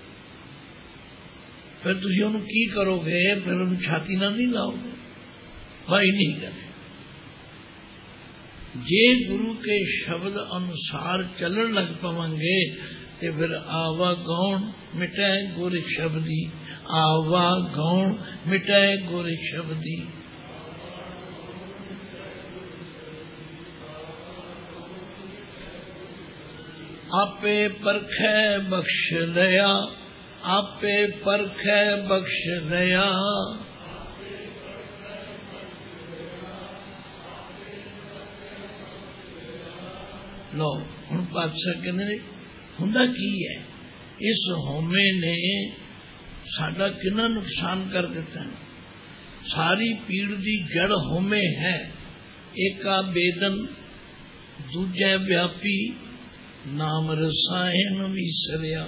फिर तुम उन्होंने की करोगे? फिर उन्होंने छाती ना नहीं लाओगे? भाई नहीं करे। जे गुरु के शब्द अनुसार चलन लग पवेंगे तो फिर आवा गौण मिटे गुर शब्दी, आवा गौण मिटे गुर शब्दी। आपे परखै बख्श लिया, आपे परखै बख्श लिया। लो हुण पातशाह कहंदे ने हुंदा की है, इस होमे ने साडा कितना नुकसान कर दिता है। सारी पीड़ की जड़ होमे है। एका बेदन दूजा व्यापी, नाम रसायन विसरिया।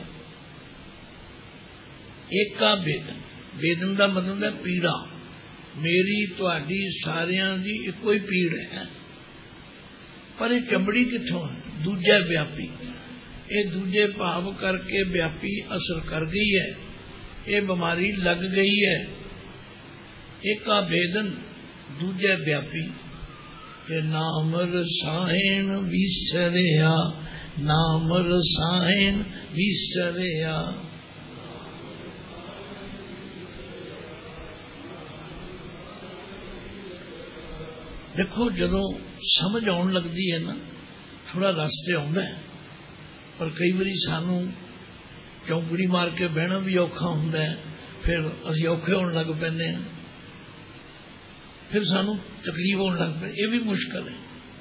एका बेदन, बेदन का मतलब है पीड़ा। मेरी तुहाडी सारियां दी इको ही पीड़ है, पर ये चमड़ी किथों है? दूजा व्यापी, ये दूजे भाव करके व्यापी असर कर गई है, ये बीमारी लग गई है। एका बेदन दूजा व्यापी, के नाम रसायन विसरिया, नाम रसायन विसरिया। देखो जदों समझ आउण लगदी है ना, थोड़ा रास्ते आउंदा है, पर कई बारी सानू चौंकड़ी मार के बहना भी औखा हुंदा है, फिर असीं औखे होण लग पैंदे हैं, फिर सानू तकलीफ होने लग पे, ये भी मुश्किल है।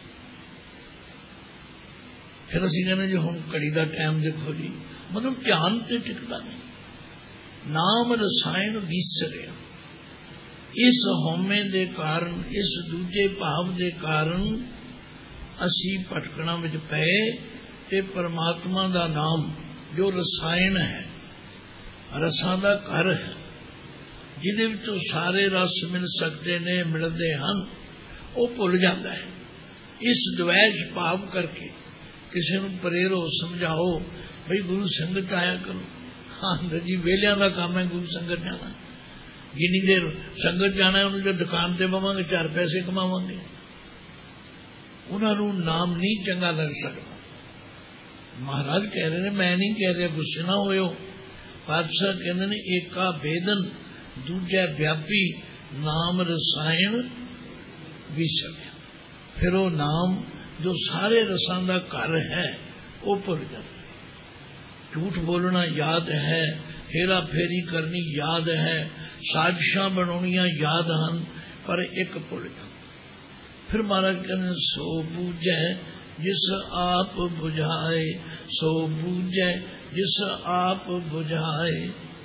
फिर असीं कहने जी हुण घड़ी का टाइम देखो जी, मतलब ध्यान ते टिकता नहीं। नाम रसायन विसरिया, इस होमे दे कारण, इस दूजे भाव दे कारण असी भटकना विच पए, ते परमात्मा दा नाम जो रसायन है, रसां दा घर है, जिहदे विचों सारे रस मिल सकते ने, मिलते हैं, वो भुल जाता है। इस द्वैष भाव करके किसी नूं प्रेरो समझाओ भाई गुरु संगत आया करो। हाँ जी, वेलियां दा काम है गुरु संगत जाना। जिन्नी देर संगत जाना है उन्होंने दुकान से बवांगे, 4 पैसे कमावांगे, उन्होंने नाम नहीं चंगा लग सकता। महाराज कह रहे ने, मैं नहीं कह रहा, गुस्से ना होयो। पातशाह कहते ने एका बेदन दूजा व्यापी, नाम रसायन विसरिया। फिर वो नाम जो सारे रसां दा घर है वो भुल जाता। झूठ बोलना याद है, हेरा फेरी करनी याद है, साजिशां बनाउणियां याद हैं, पर एक भुल जाता। फिर महाराज कहते सो बूझे जिस आप बुझाए, सो बूझे जिस आप बुझाए।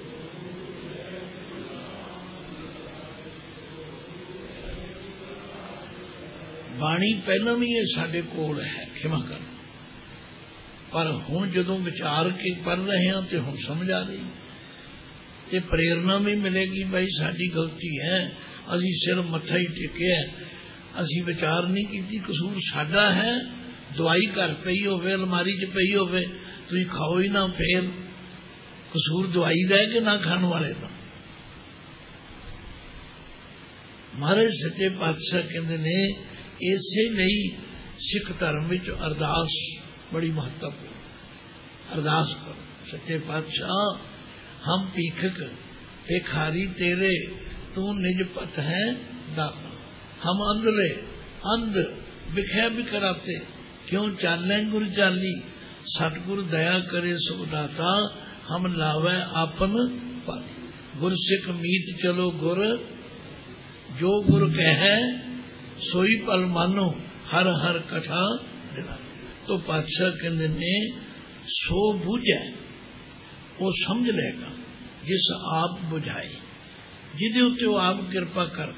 बाणी पहला भी ये साडे कोल है, खिमा कर, पर हुण जदों विचार के पढ़ रहे हैं तो हुण समझ आ रही, ते प्रेरणा भी मिलेगी भाई साडी गलती है, असी सिर मत्था ही टेकिया, असी विचार नहीं की, कसूर साडा है। दवाई घर पई होवे, अलमारी च पई होवे, तुसीं खाओ ही ना, फिर कसूर दवाई दा कि ना खाने वाले का। महाराज सच्चे पातशाह कहते ने इसे नहीं सिख धर्म विच अरदास बड़ी महत्वपूर्ण। अरदास करो सच्चे पातशाह हम भीखक भिखारी तेरे, तू निज पत है दाता। हम अंधले अंध बिख्या भी कराते, क्यों चाले गुर चाली, सतगुर दया करे सो दाता। हम लावे आपन पाती, गुर सिख मीत चलो गुर, जो गुर कहे सोई पल मानो, हर हर कथा दिला। तो पातशाह कहते ने सो बूझे, वो समझ लेगा जिस आप बुझाए, जिदे उत्ते वो आप कृपा कर।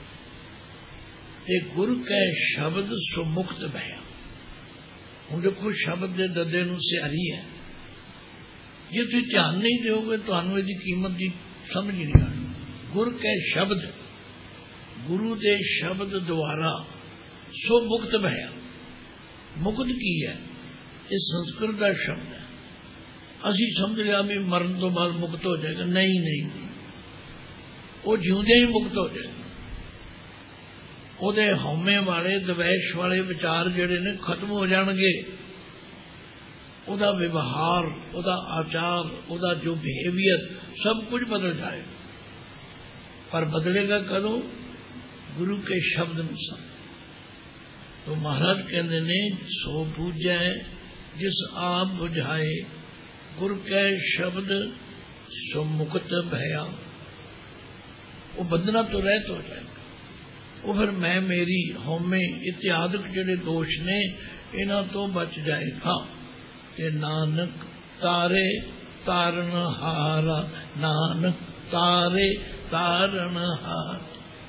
ते गुरु कै शब्द सो मुक्त बहया। हुण देखो शब्द दे ददे नूं सियारी है, जे तुसीं ध्यान नहीं दोगे तो इहदी कीमत की समझ ही नहीं आनी। गुरु कै शब्द, गुरु दे शब्द द्वारा सो मुक्त बहया। मुक्त की है? ये संस्कृत का शब्द है। असी समझ लिया भी मरण तो बाद मुक्त हो जाएगा, नहीं नहीं, वो जिउंदे ही मुक्त हो जाएगा। ਉਹਦੇ ਹਉਮੈ वाले द्वैश वाले विचार ਜਿਹੜੇ ਨੇ खत्म हो जाएंगे। ਉਹਦਾ व्यवहार, ਉਹਦਾ आचार, ਉਹਦਾ जो बिहेवियर सब कुछ बदल जाएगा। पर बदलेगा कदों? गुरु के शब्द अनुसार। तो महाराज कहते ने सो बूझे जिस आप बुझाए, गुरु के शब्द सो मुक्त भया। वो बंधना तो रहत हो जाएगा। वो फिर मैं मेरी होमे इत्यादि जेडे दोष ने इन्हां तो बच जाएगा। ते नानक तारे तारन हारा, नानक तारे तारन हार।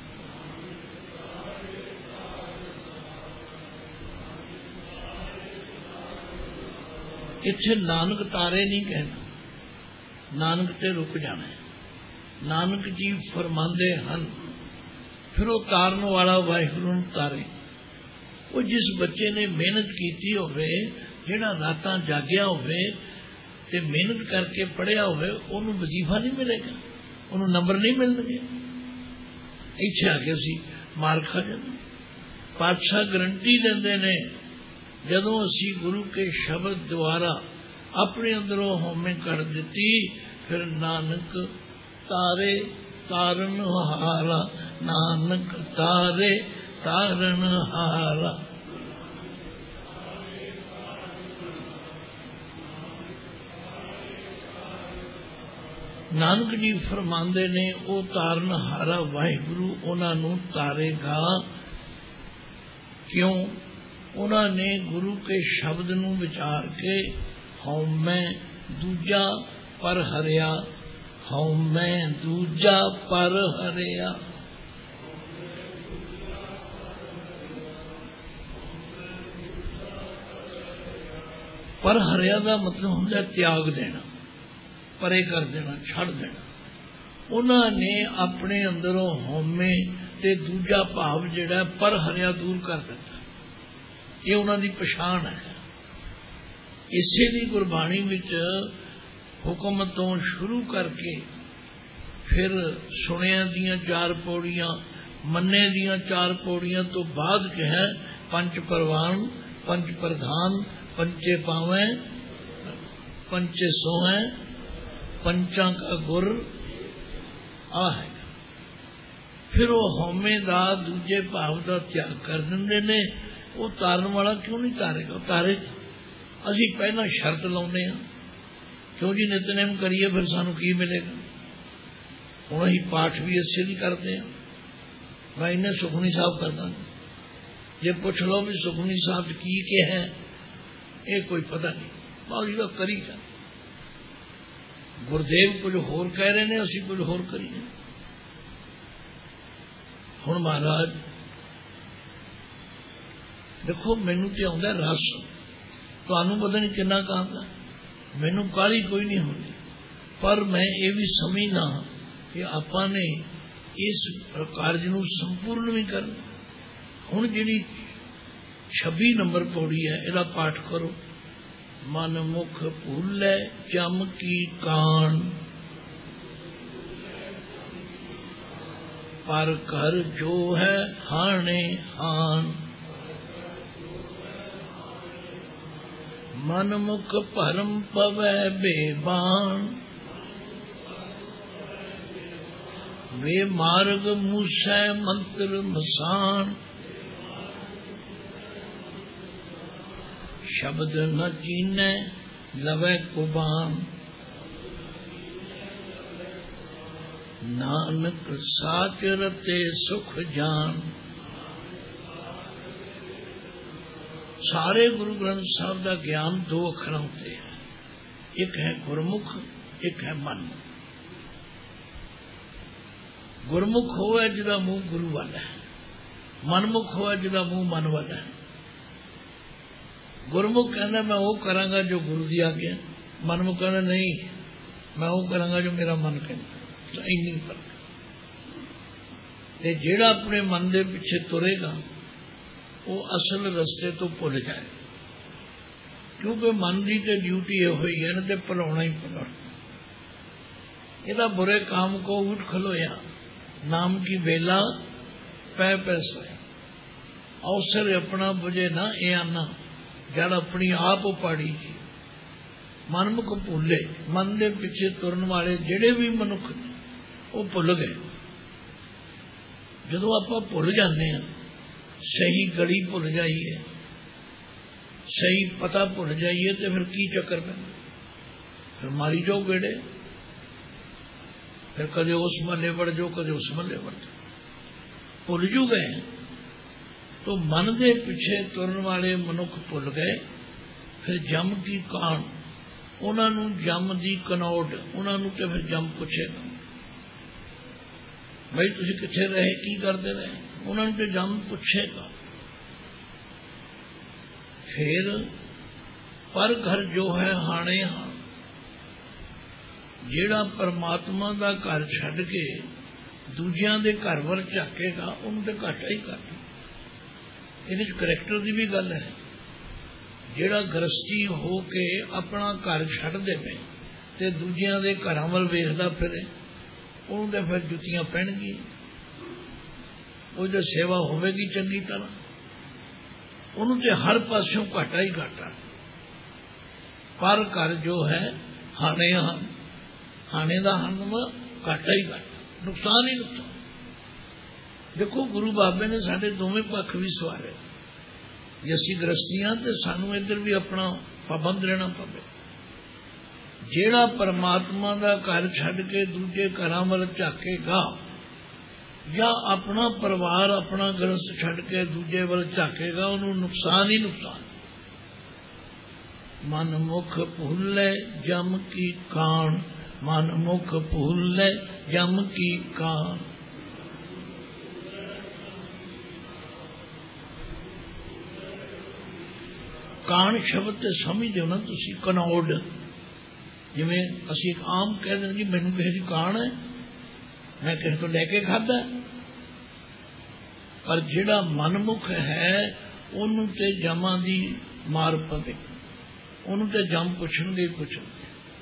इत्थे नानक तारे नहीं कहना, नानक ते रुक जाना है। नानक जी फरमांदे हन, फिर वो तारन वाला वाहिगुरू नूं तारे। वो जिस बच्चे ने मेहनत की होवे, जिहड़ा रातां जागिया होवे ते मेहनत करके पढ़िया होवे, उन्होंने वजीफा नहीं मिलेगा, उन्होंने नंबर नहीं मिलणगे। इत्थे आके असीं मार खा जांदे। पातशाह गारंटी देंदे ने, जदों असीं गुरु के शब्द द्वारा अपने अंदरों हौमे कर दिती, फिर नानक तारे तारन हारा, नानक तारे तारन हारा। नानक जी फरमांदे ने, ओ तारन हारा वाहिगुरु उन्हां नूं तारेगा। क्यों? उन्होंने गुरु के शब्द नूं विचार के हौमै दूजा पर हरिया, हौमै दूजा पर हरिया। पर हरिया का मतलब होंदा त्याग देना, परे कर देना, छड़ देना। उन्होंने अपने अंदरों हौमे ते दूजा भाव जिहड़ा पर हरिया दूर कर दिता। ये उन्होंने पछाण है। इसे दी गुरबाणी विच हुक्म तो शुरू करके फिर सुनिया दियां 4 पौड़ियां, मन्ने दियां 4 पौड़ियां तो बाद कह पंच परवान, पंच प्रधान, पंचे पावे, पंचे सोहे, पंचा का गुर आ है। फिर वो हौमे दा दूजे भाव का त्याग कर देंदे ने। वो तारन वाला क्यों नहीं तारेगा? तारेगा। असी पहला शर्त लाउने हैं, क्यों जी नितनेम करिए फिर सानू की मिलेगा। हुण असीं पाठ भी इसे नहीं करते हैं। मैं इन्हें सुखमनी साहब करता, जे पुछ लो भी सुखमनी साहब की के है, ये कोई पता नहीं। बाकी तो करी जा। गुरदेव कुछ होर कह रहे हैं, असीं कुछ होर करिए। हुण महाराज देखो, मैनू तो आउंदा रस, तुहानू पता नहीं किन्ना कहता। मैनू काहली कोई नहीं होती, पर मैं ये भी समझना कि आपां ने इस कार्य नूं संपूर्ण भी करना। हुण जिहड़ी 26 नंबर पौड़ी है, इहदा पाठ करो। मन मुख भूलै चम की कान, पर कर जो है हाणे हान। मन मुख भरम पवै बेबान, वे मार्ग मूसै मंत्र मसान। शब्द न चीनै लवै कुबान, नानक साच रते सुख जान। सारे गुरु ग्रंथ साहब का ज्ञान 2 अखरों से है। एक है गुरमुख, एक है मन। गुरमुख होवे जिहदा मुंह गुरु वाला है, मनमुख होवे जिहदा मुंह मन वाला है। गुरमुख कहना मैं वो करांगा जो गुरु दी आज्ञा, मनमुख कहना नहीं मैं वो करांगा जो मेरा मन कहता। तो इन्नी फर्क। जेड़ा अपने मन के पिछे तुरेगा वो असल रस्ते तो भुल जाए, क्योंकि मन की तो ड्यूटी ये हुई है ना, भुलाना ही भुलाना। यदा बुरे काम को उठ खलोया, नाम की बेला पै पै सोया। अवसर अपना बुझे ना ये आना, जड़ अपनी आप उपाड़ी जी। मनमुख भूले, मन के पिछे तुरन वाले जेड़े भी मनुख वो भुल गए। जदों आपां भुल जाते हैं, सही गड़ी भुल जाइए, सही पता भुल जाइए, तो फिर की चक्कर पैंदा? फिर मारी जाओ गेड़े। फिर कदे उस महल्ले बढ़ जाओ, कदे उस महल्ले बढ़ जाओ। भुल जू गए। तो मन के पिछे तुरन वाले मनुख भुल गए। फिर जम की कान, उन्होंने जम की कनौट, उन्होंने तो फिर जम पूछेगा भाई तुसी किथे रहे, की करते रहे, उन्होंने तो जम पूछेगा। फिर पर घर जो है हाणे हाँ, जेड़ा परमात्मा का घर छड़ के दूजियां दे घर वल झाकेगा उन्होंने तो घाटा ही घाटा। ये करैक्टर की भी गल है। जेड़ा गृहस्थी हो के अपना घर छड़ देवे ते दूजियां दे घरां वल वेखदा फिरे, उन्होंने तो फिर जुतियां पैणगी, वो सेवा होगी चंगी तरह, उन्होंने तो हर पासों घाटा ही घाटा। पर घर जो है हाने हाँ, हाने का हन घाटा ही घाटा, नुकसान ही नुकसान। देखो गुरु बाबे ने साढ़े दोवें पक्ष भी सवारे, जे असी गृहस्थियां तो सानू इधर भी अपना पाबंद रहना पवे। जेड़ा परमात्मा का घर छड़ के दूजे घरां वल झाकेगा या अपना परिवार अपना गृहस्थ छड़ के दूजे वल झाकेगा, उन्होंने नुकसान ही नुकसान। मन मुख भूले जम की कान, मन मुख भूले जम की कान। कान शब्द ते समझदे हो ना तुसी, कनौड, जिवें असीं एक आम कह दें जी मैनूं किसी दी कान है, मैं किसी तो लैके खादा। पर जिहड़ा मनमुख है उन्होंने ते जमा दी मार पवे, उन्होंने ते जम पुछणगे ही पुछणगे।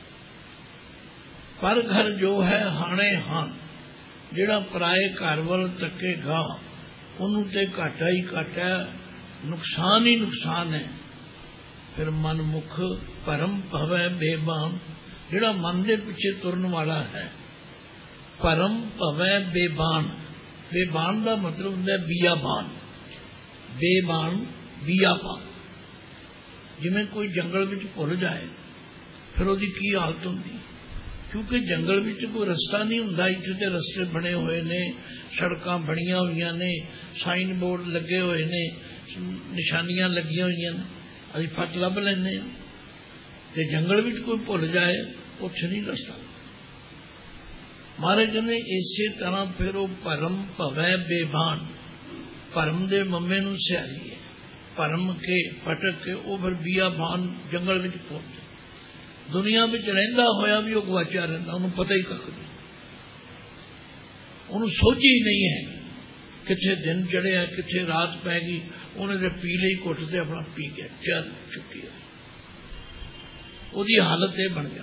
पर घर जो है हाणे हाँ, जिहड़ा पराए घर वल तकेगा उन्होंने ते घाटा ही घाटा, नुकसान ही नुकसान है। फिर मन मुख भरम भवै बेबान, जिहड़ा मन के पिछे तुरन वाला है, भरम भवै बेबान। बेबान का मतलब होंदा है बियाबान, बेबान बियाबान। जिवें कोई जंगल विच भुल जाए फिर उसकी की हालत होंदी, क्योंकि जंगल विच कोई रस्ता नहीं हुंदा। इत्थे ते रस्ते बने हुए ने, सड़कां बणियां होईयां ने, साइन बोर्ड लगे हुए ने, निशानियां लगियां होईयां ने, असीं फट लभ लैंदे हां। ते जंगल विच कोई भुल जाए उत्थ नहीं रस्ता। महाराज कहंदे इसे तरह फिर वो भरम भवै बेबान, भरम दे मम्मे नूं सियारी है, भरम के भटक के वो फिर बियाबान जंगल विच पहुंचे। दुनिया में रहिंदा होया भी वो गवाचा रहिंदा, उन्होंने पता ही कख नहीं, उन्होंने सोची ही नहीं है किथे दिन चढ़िया किथे रात पै गई। उन्हें तो पी ली घुट से अपना पी गया, चल छुट्टी है। उसकी हालत यह बन गया।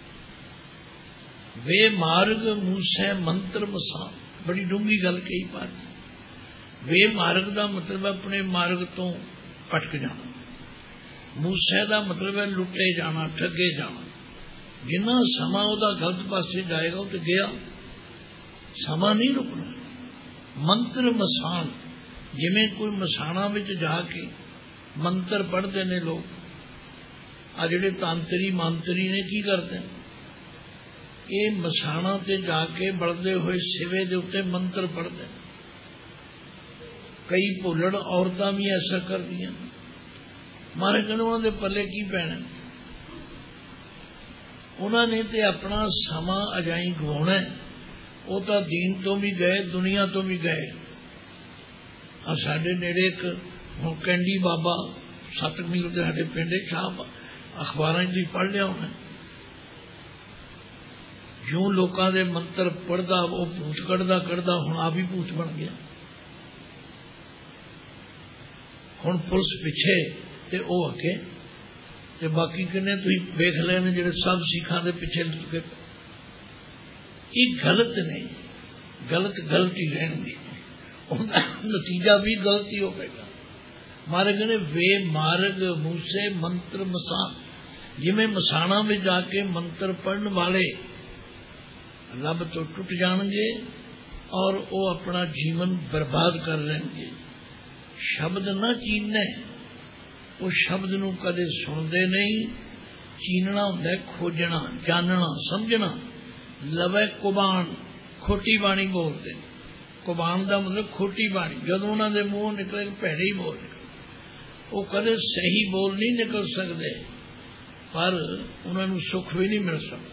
वे मार्ग मूसै मंत्र मसान, बड़ी डूंगी गल कही बात। वे मार्ग का मतलब है अपने मार्ग तो भटक जाना, मूसै का मतलब है लुटे जाना, ठगे जाना। जिन्ना समा उहदा गलत पासे जाएगा वो तो गया, समा नहीं रुकना। मंत्र मसान, जिमें कोई मसाणा विच जाके मंत्र पढ़ते ने लोग, आ जिहड़े तांतरी मांतरी ने की करते हैं, ये मसाणा ते जाके बलदे हुए सिवे दे उत्ते मंत्र पढ़ते हैं। कई भुलड़ औरतां भी ऐसा कर दियां। मारे गणों के पल्ले की पैना, उन्होंने ते अपना समा अजाई गवाउणा है। वो तो दीन तो भी गए, दुनिया तो भी गए। साडे नेड़े एक हुण कैंडी बाबा 7 मील के साडे पिंड छाप अखबारां च पढ़ लिया होना, जो लोगों के मंत्र पढ़दा वो भूत कढ़दा कढ़दा हुण आप ही भूत बन गया। हुण पुलिस पिछे ते ओ अगे ते बाकी किन्ने तुसीं वेख लए ने जिहड़े सब सिखां दे पिछे लगे। ये गलत नहीं, गलत गलत ही रहणगे, नतीजा भी गलत ही होगा। मारे कहने वे मार्ग मूसे मंत्र मसान, जिमें मसाणा में जाके मंत्र पढ़ने वाले रब तो टुट जाएंगे और वो अपना जीवन बर्बाद कर लेंगे। शब्द ना चीनना, वो शब्द नूं कदे सुनते नहीं। चीनना होंदा खोजना, जानना, समझना। लवे कुबान, खोटी बाणी बोलते, कुबान का मतलब खोटी बाणी, जदों उन्होंने मूँह निकले भैड़े ही बोल निकले, वो कदे सही बोल नहीं निकल सकते, पर उन्होंने सुख भी नहीं मिल सकता।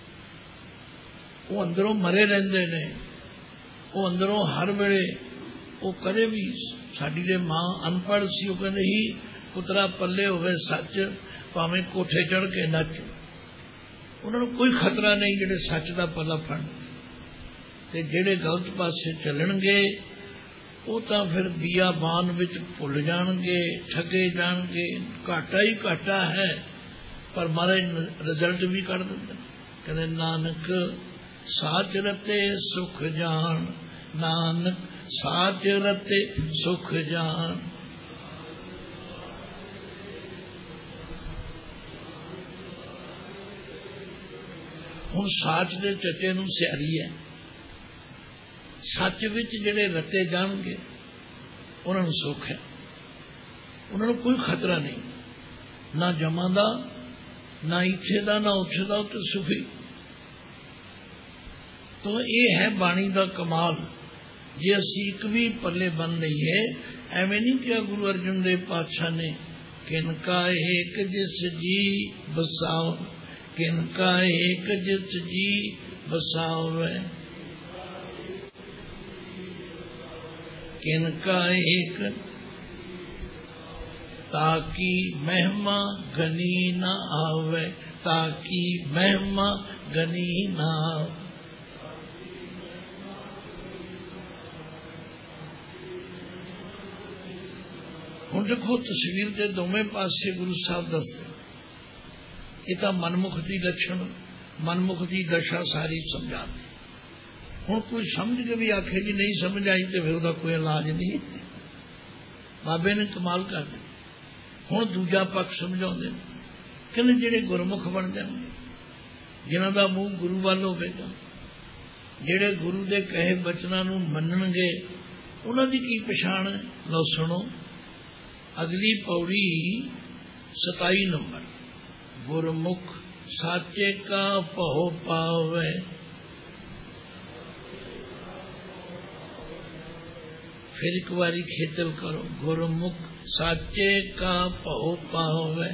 वो अंदरों मरे रहते ने, वो अंदरों हर वेले वो कदे भी। साडी दे मां अनपढ़ सी, वो कहते ही पुत्रा पल्ले होवे सच, भावें कोठे चढ़ के नच। उन्होंने कोई खतरा नहीं जेडे सच का पल्ला फड़, ते जेडे गलत पासे चलणगे वो तो फिर बियाबान विच भुल जाणगे, ठगे जाणगे। घाटा ही घाटा है, पर महाराज रिजल्ट भी कढ़ दिंदे। कहते नानक साच रते सुख जान, नानक साच रते सुख जान। हुण साच दे चटे नूं सियारी है, सच विच जिहड़े रटे जाणगे उन्हां नूं सुख है, उन्हां नूं कोई खतरा नहीं, ना जमा दा, ना इत्थे दा, ना उत्थे दा, उत्ते सुखी। तो ये है बाणी का कमाल। जे असी एक भी पल्ले बन लईए, एवें नहीं किया गुरु अर्जन देव पातशाह ने, किनका एक जिस जी बसाओ, किनका एक जिस जी बसावे, किनका एक ताकि महिमा गनी न आवे, ताकि महिमा गनी न आवे। हुण देखो तस्वीर के दोवें पासे गुरु साहब दसदे, ये तो मनमुख की लक्षण, मनमुख की दशा सारी समझाती। हुण कोई समझ के भी आखे जी नहीं समझ आई तो फिर उसका कोई इलाज नहीं। बाबे ने कमाल कर दी। हुण दूजा पक्ष समझाते, कहते जिहड़े गुरमुख बन जाएंगे, जिन्हां दा मूँह गुरु वाल होवेगा, जिहड़े गुरु के कहे बचनां नूं मन्नणगे, उन्हां दी की पछाण है? लो सुनो, अगली पौड़ी 27 नंबर। गुरमुख साचे का भौ पावे, फिर एक बारी खेतल करो। गुरमुख साचे का भौ पावे,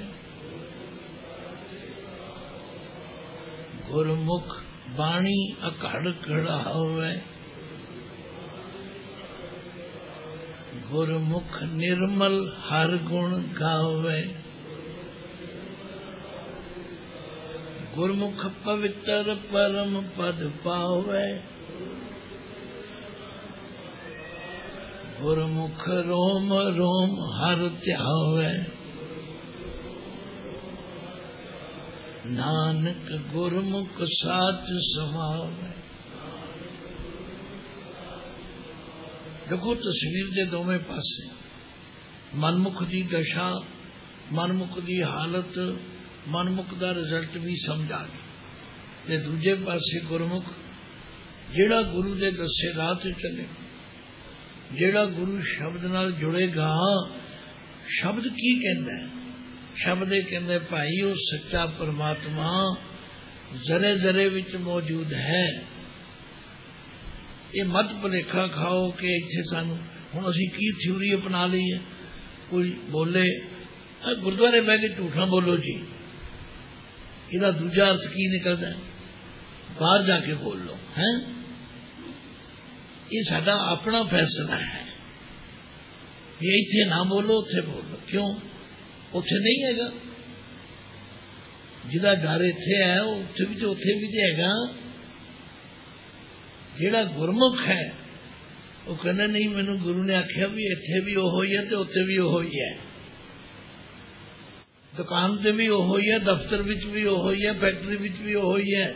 गुरमुख बाणी अकड़ कढ़ावे, गुरमुख निर्मल हर गुण गावे, गुरमुख पवित्र परम पद पावे, गुरमुख रोम रोम हर ध्यावे, नानक गुरमुख साच समावे। देखो तस्वीर के दोवें पासे मनमुख की दशा, मनमुख की हालत, मनमुख का रिजल्ट भी समझा गई। दूजे पासे गुरमुख जेड़ा गुरु के दसे राह ते चले, जेड़ा गुरु शब्द नाल जुड़ेगा। शब्द की कहंदा है? शब्द ये कहंदा भाई वो सच्चा परमात्मा जरे जरे विच मौजूद है। ये मत भुलेखा खाओ कि इत्थे सानू हुण असीं की थ्योरी अपना ली है। कोई बोले गुरुद्वारे बह के झूठा बोलो जी, इहदा दूजा अर्थ की निकलदा है? बाहर जाके बोल लो है। ये साडा अपना फैसला है, ये इत्थे ना बोलो उत्थे बोलो। क्यों? उत्थे नहीं हैगा। जिहदा डर इत्थे है उत्थे भी तो हैगा। जेड़ा गुरमुख है वो कहना नहीं, मैनू गुरु ने आख्या भी इत्थे भी ओहो ही है ते उत्थे भी ओहो ही है, दुकान से भी ओहो ही है, दफ्तर विच भी ओहो ही है, फैक्ट्री विच भी ओहो ही है।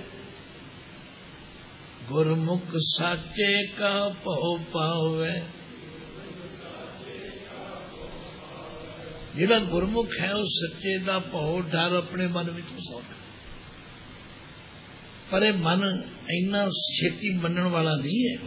गुरमुख साचे का भौ पावे, जिहड़ा गुरमुख है उस सच्चे का भौ डर अपने मन विच वसाउंदा। पर यह मन इन्ना छेती मनण वाला नहीं है।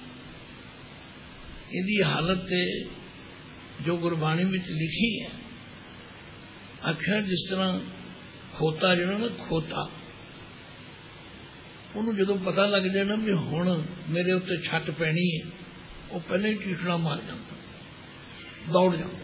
यदि हालत जो गुरबाणी में लिखी है, आख्या जिस तरह खोता जो ना खोता, उन्होंने जो पता लग जाए ना भी हुण मेरे उत्ते छट पैनी है, वो पहले ही टीसड़ा मार जाता, दौड़ जाता।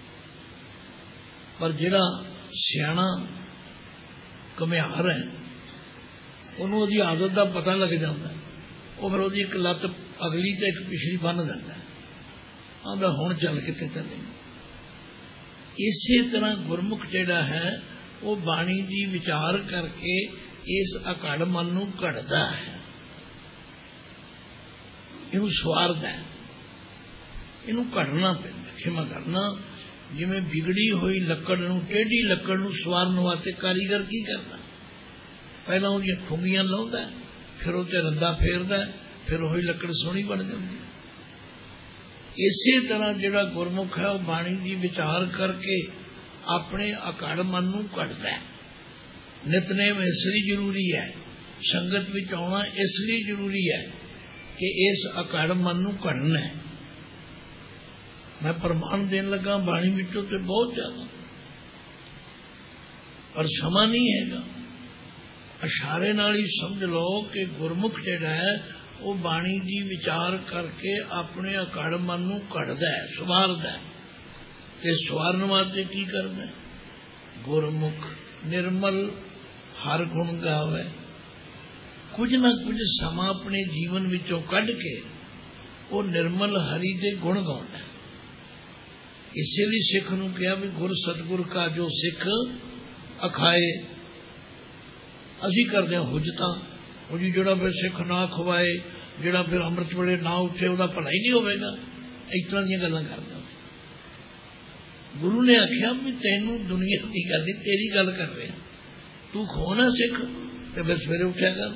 पर जिहड़ा सियाणा घुमियार है उन्होंने उसकी आदत का पता लग जाता है, वो फिर उसकी एक लत्त अगली तो एक पिछली बन देता है, आंदा हुण चल किते चले। इसी तरह गुरमुख जिहड़ा है वो बाणी की विचार करके इस अकड़ मन नूं घड़दा है, इनू सवारदा है, इनू घड़ना पैंदा। खिमा करना, जिवें बिगड़ी हुई लकड़ नूं, टेढ़ी लकड़ नूं सवारन वास्ते कारीगर की करदा, पहला उहदियां खुंगियां लाउंदा, फिर उह ते रंदा फेरदा, फिर वही लकड़ सोहनी बन जाती। इसी तरह जिहड़ा गुरमुख है वह बाणी की विचार करके अपने अकड़ मन नूं घड़दा है। नितनेम इसलिए जरूरी है, संगत विच आउणा इसलिए जरूरी है कि इस अकड़ मन नूं घड़ना है। मैं प्रमाण देन लगा बाणी विचों ते बहुत ज्यादा, पर समा नहीं हैगा। इशारे नाल ही समझ लो कि गुरमुख जिहड़ा है वो बाणी की विचार करके अपने अकड़ मन नूं घड़दा है, सवारदा है। ते सवारन वास्ते की करदा है? गुरमुख निर्मल हर गुण गावे, कुछ ना कुछ समा अपने जीवन विचों कढ़ के वो निर्मल हरि दे गुण गाउंदा है। इसीलिए सिख नूं कहा भी गुर सतगुर का जो सिख अखाए। असी करते हैं हुजतां, जी जोड़ा फिर सिख ना खवाए, जोड़ा फिर अमृत वेले ना उठे, वह भला ही नहीं होगा। इस तरह दी गल्लां करते। गुरु ने आख्या भी तेनू दुनिया की गल नहीं, तेरी गल कर रहे हैं, तू खोना सिख तो फिर सवेरे उठा कर।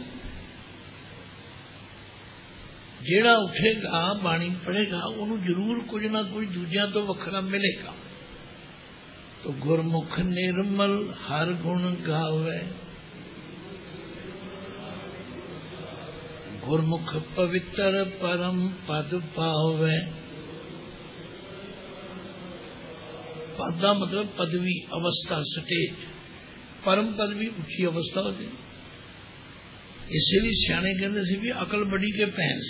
जेड़ा उठेगा बाणी पढ़ेगा उन्होंने जरूर कुछ ना कुछ दूजिया तो वखरा मिलेगा। तो गुरमुख निर्मल हर गुण गावे, गुरमुख पवित्र परम पद पावे। पद का मतलब पदवी, अवस्था, स्टेज। परम पद भी उच्ची अवस्था होती। इसलिए सियाने कहते सी भी अकल बड़ी के भैंस,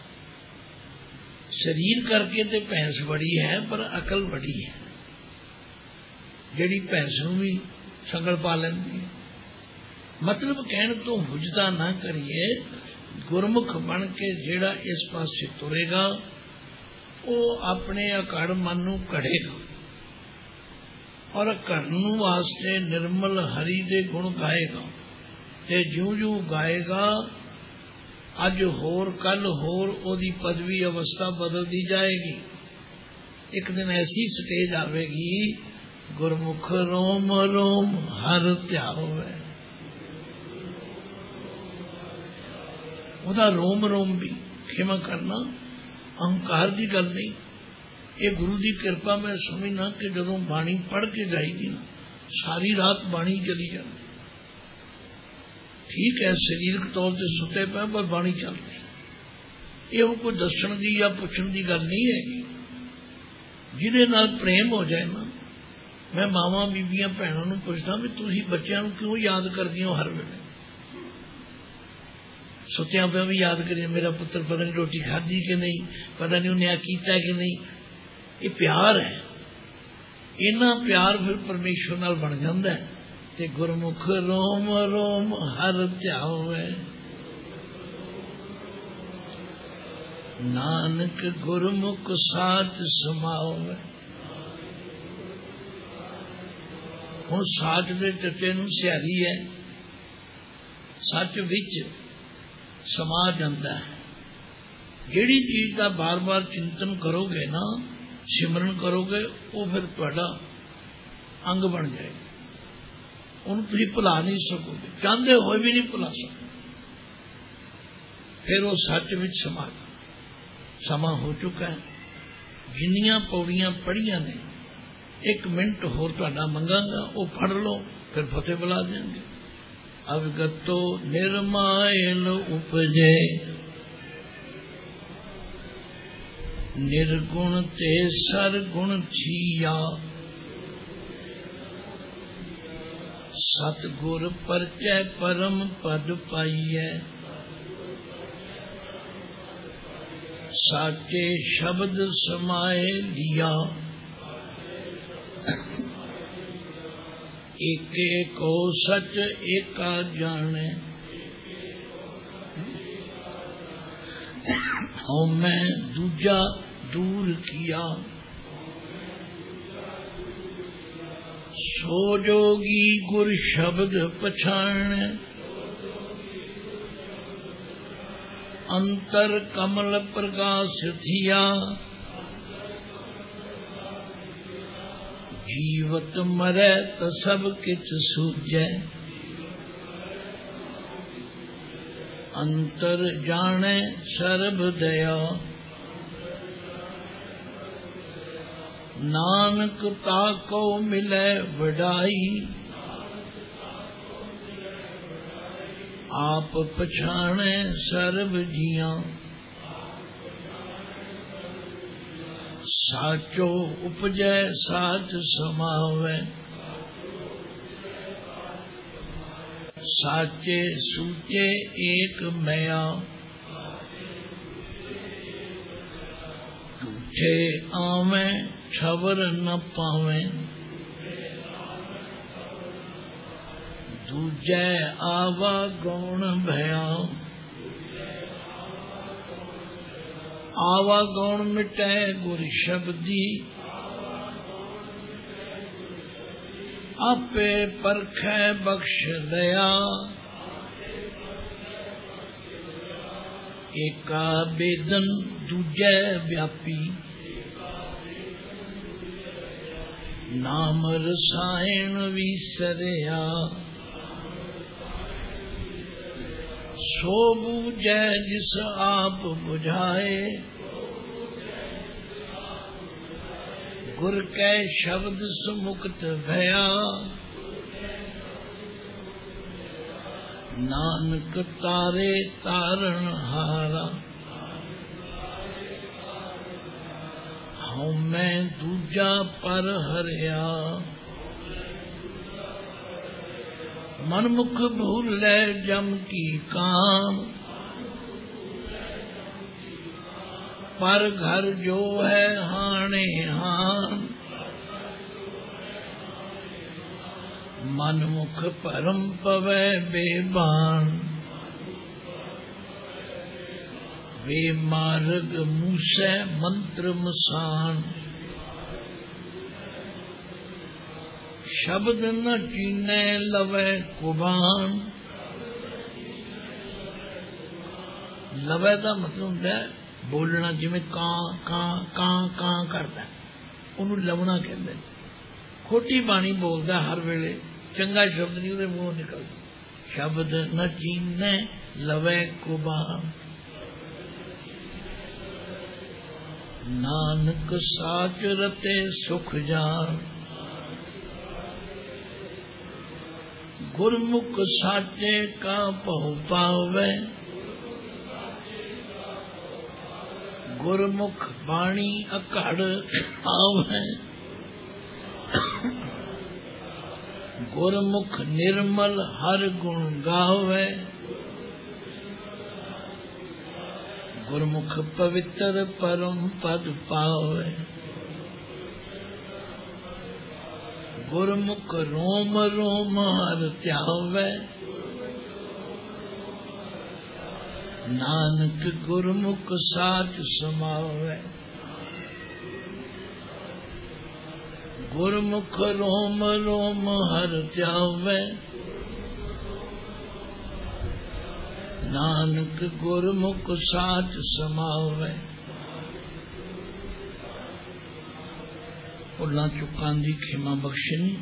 शरीर करके ते भैंस बड़ी है पर अकल बड़ी है, जिहड़ी भैंस नूं भी संगल पा लैंदी है। मतलब कहने तो हुजता ना करिए, गुरमुख बन के जिहड़ा इस पासे तुरेगा वो अपने अकड़ मन नूं घड़ेगा और घड़न वास्ते निर्मल हरि दे गुण गाएगा। ते ज्यों ज्यों गाएगा अज होर कल होर ओदी पदवी अवस्था बदलती जाएगी। एक दिन ऐसी स्टेज आवेगी, गुरमुख रोम रोम हर ध्यावे। उदा रोम रोम भी, खिमा करना अहंकार की गल नहीं, ये गुरु की कृपा। मैं समझना कि जदों बाणी पढ़ के जाएगी ना, सारी रात बाणी चली जाती। ठीक है शरीरक तौर पर सुते पे पर बाणी चल रही। ये कोई दसन की या पुछण की गल नहीं है। जिहदे नाल प्रेम हो जाए ना, मैं मावां बीबियां भैणों नूं पुछदा भी तुसीं बच्चों नूं क्यों याद करदी हो हर वेले? सुत्या पे भी याद करिए मेरा पुत्र पता नहीं रोटी खाधी कि नहीं, पता नहीं उन्हें कीता कि नहीं। ये प्यार है, इन्ना प्यार फिर परमेश्वर नाल बन जाता है। ते गुरमुख रोम रोम हर ध्यावे, नानक गुरमुख साच समावे। हुण साच दे टट्टे नूं सियारी है, सच विच समा जाता है। जिहड़ी चीज का बार बार चिंतन करोगे ना, सिमरन करोगे, वो फिर तुहाडा अंग बन जाएगा। उन्हें तुम भुला नहीं सकोगे, चाहते हुए भी नहीं भुला सकोगे। फिर वो सच विच समा, समा हो चुका है। जिन्नियां पौड़ियां पढ़िया ने, एक मिनट होर तुहाडा मंगांगा, वो पढ़ लो, फिर फतेह बुला देंगे। अवगतो निर्मायल उपजे, निर्गुण ते सरगुण छिया। सतगुर परचय परम पद पाइय, साचे शब्द समाए लिया, एके को सच एका जाने, मैं दूजा दूर किया, सो जोगी गुर शब्द पछाने, अंतर कमल प्रकाश थिया, जीवत मरे तो सब किच सूझे, अंतर जाने सर्ब दया, नानक ताको मिले वडाई, आप पछाणे सर्ब जिया, साचो उपजै साच समावे, साचे सूचे एक मया, झूठे आवे छबर न पावे, दूजे आवा गौण भया, आवा गौण मिटे गुर शब्दी, आपे परखै बख्श दया, एका बेदन दूजे व्यापी, नाम रसायन विसरिया, सो बूझे जिस आप बुझाए, गुर के शब्द सुमुक्त भया, नानक तारे तारण हारा, हूँ मैं दूजा पर हरिया, मनमुख भूले जम की काम, पर घर जो है हाणे हान, मनमुख परम पवै बेबान, वे मार्ग मूसे मंत्र मसान, शब्द न चीने लवे कुबान, लवे का मतलब होता है बोलना, जिमें कां कां कां कां करता, उन्होंने लवना कहते। खोटी बाणी बोलता हर वेले, चंगा शब्द नहीं उहदे मूंहों निकलदा। शब्द न चीने लवे कुबान, नानक साच रते सुख जान, गुरमुख साचे का बहु पावे, गुरमुख बाणी अकड़ आवे, गुरमुख निर्मल हर गुण गावे, गुरमुख पवित्र परम पद पावे, गुरमुख रोम रोम हर त्यावे, नानक गुरमुख साच समावे, गुरमुख रोम रोम हर त्यावे, नानक गुरमुख साच समावे। भुलां चुकां दी खिमा बख्शनी।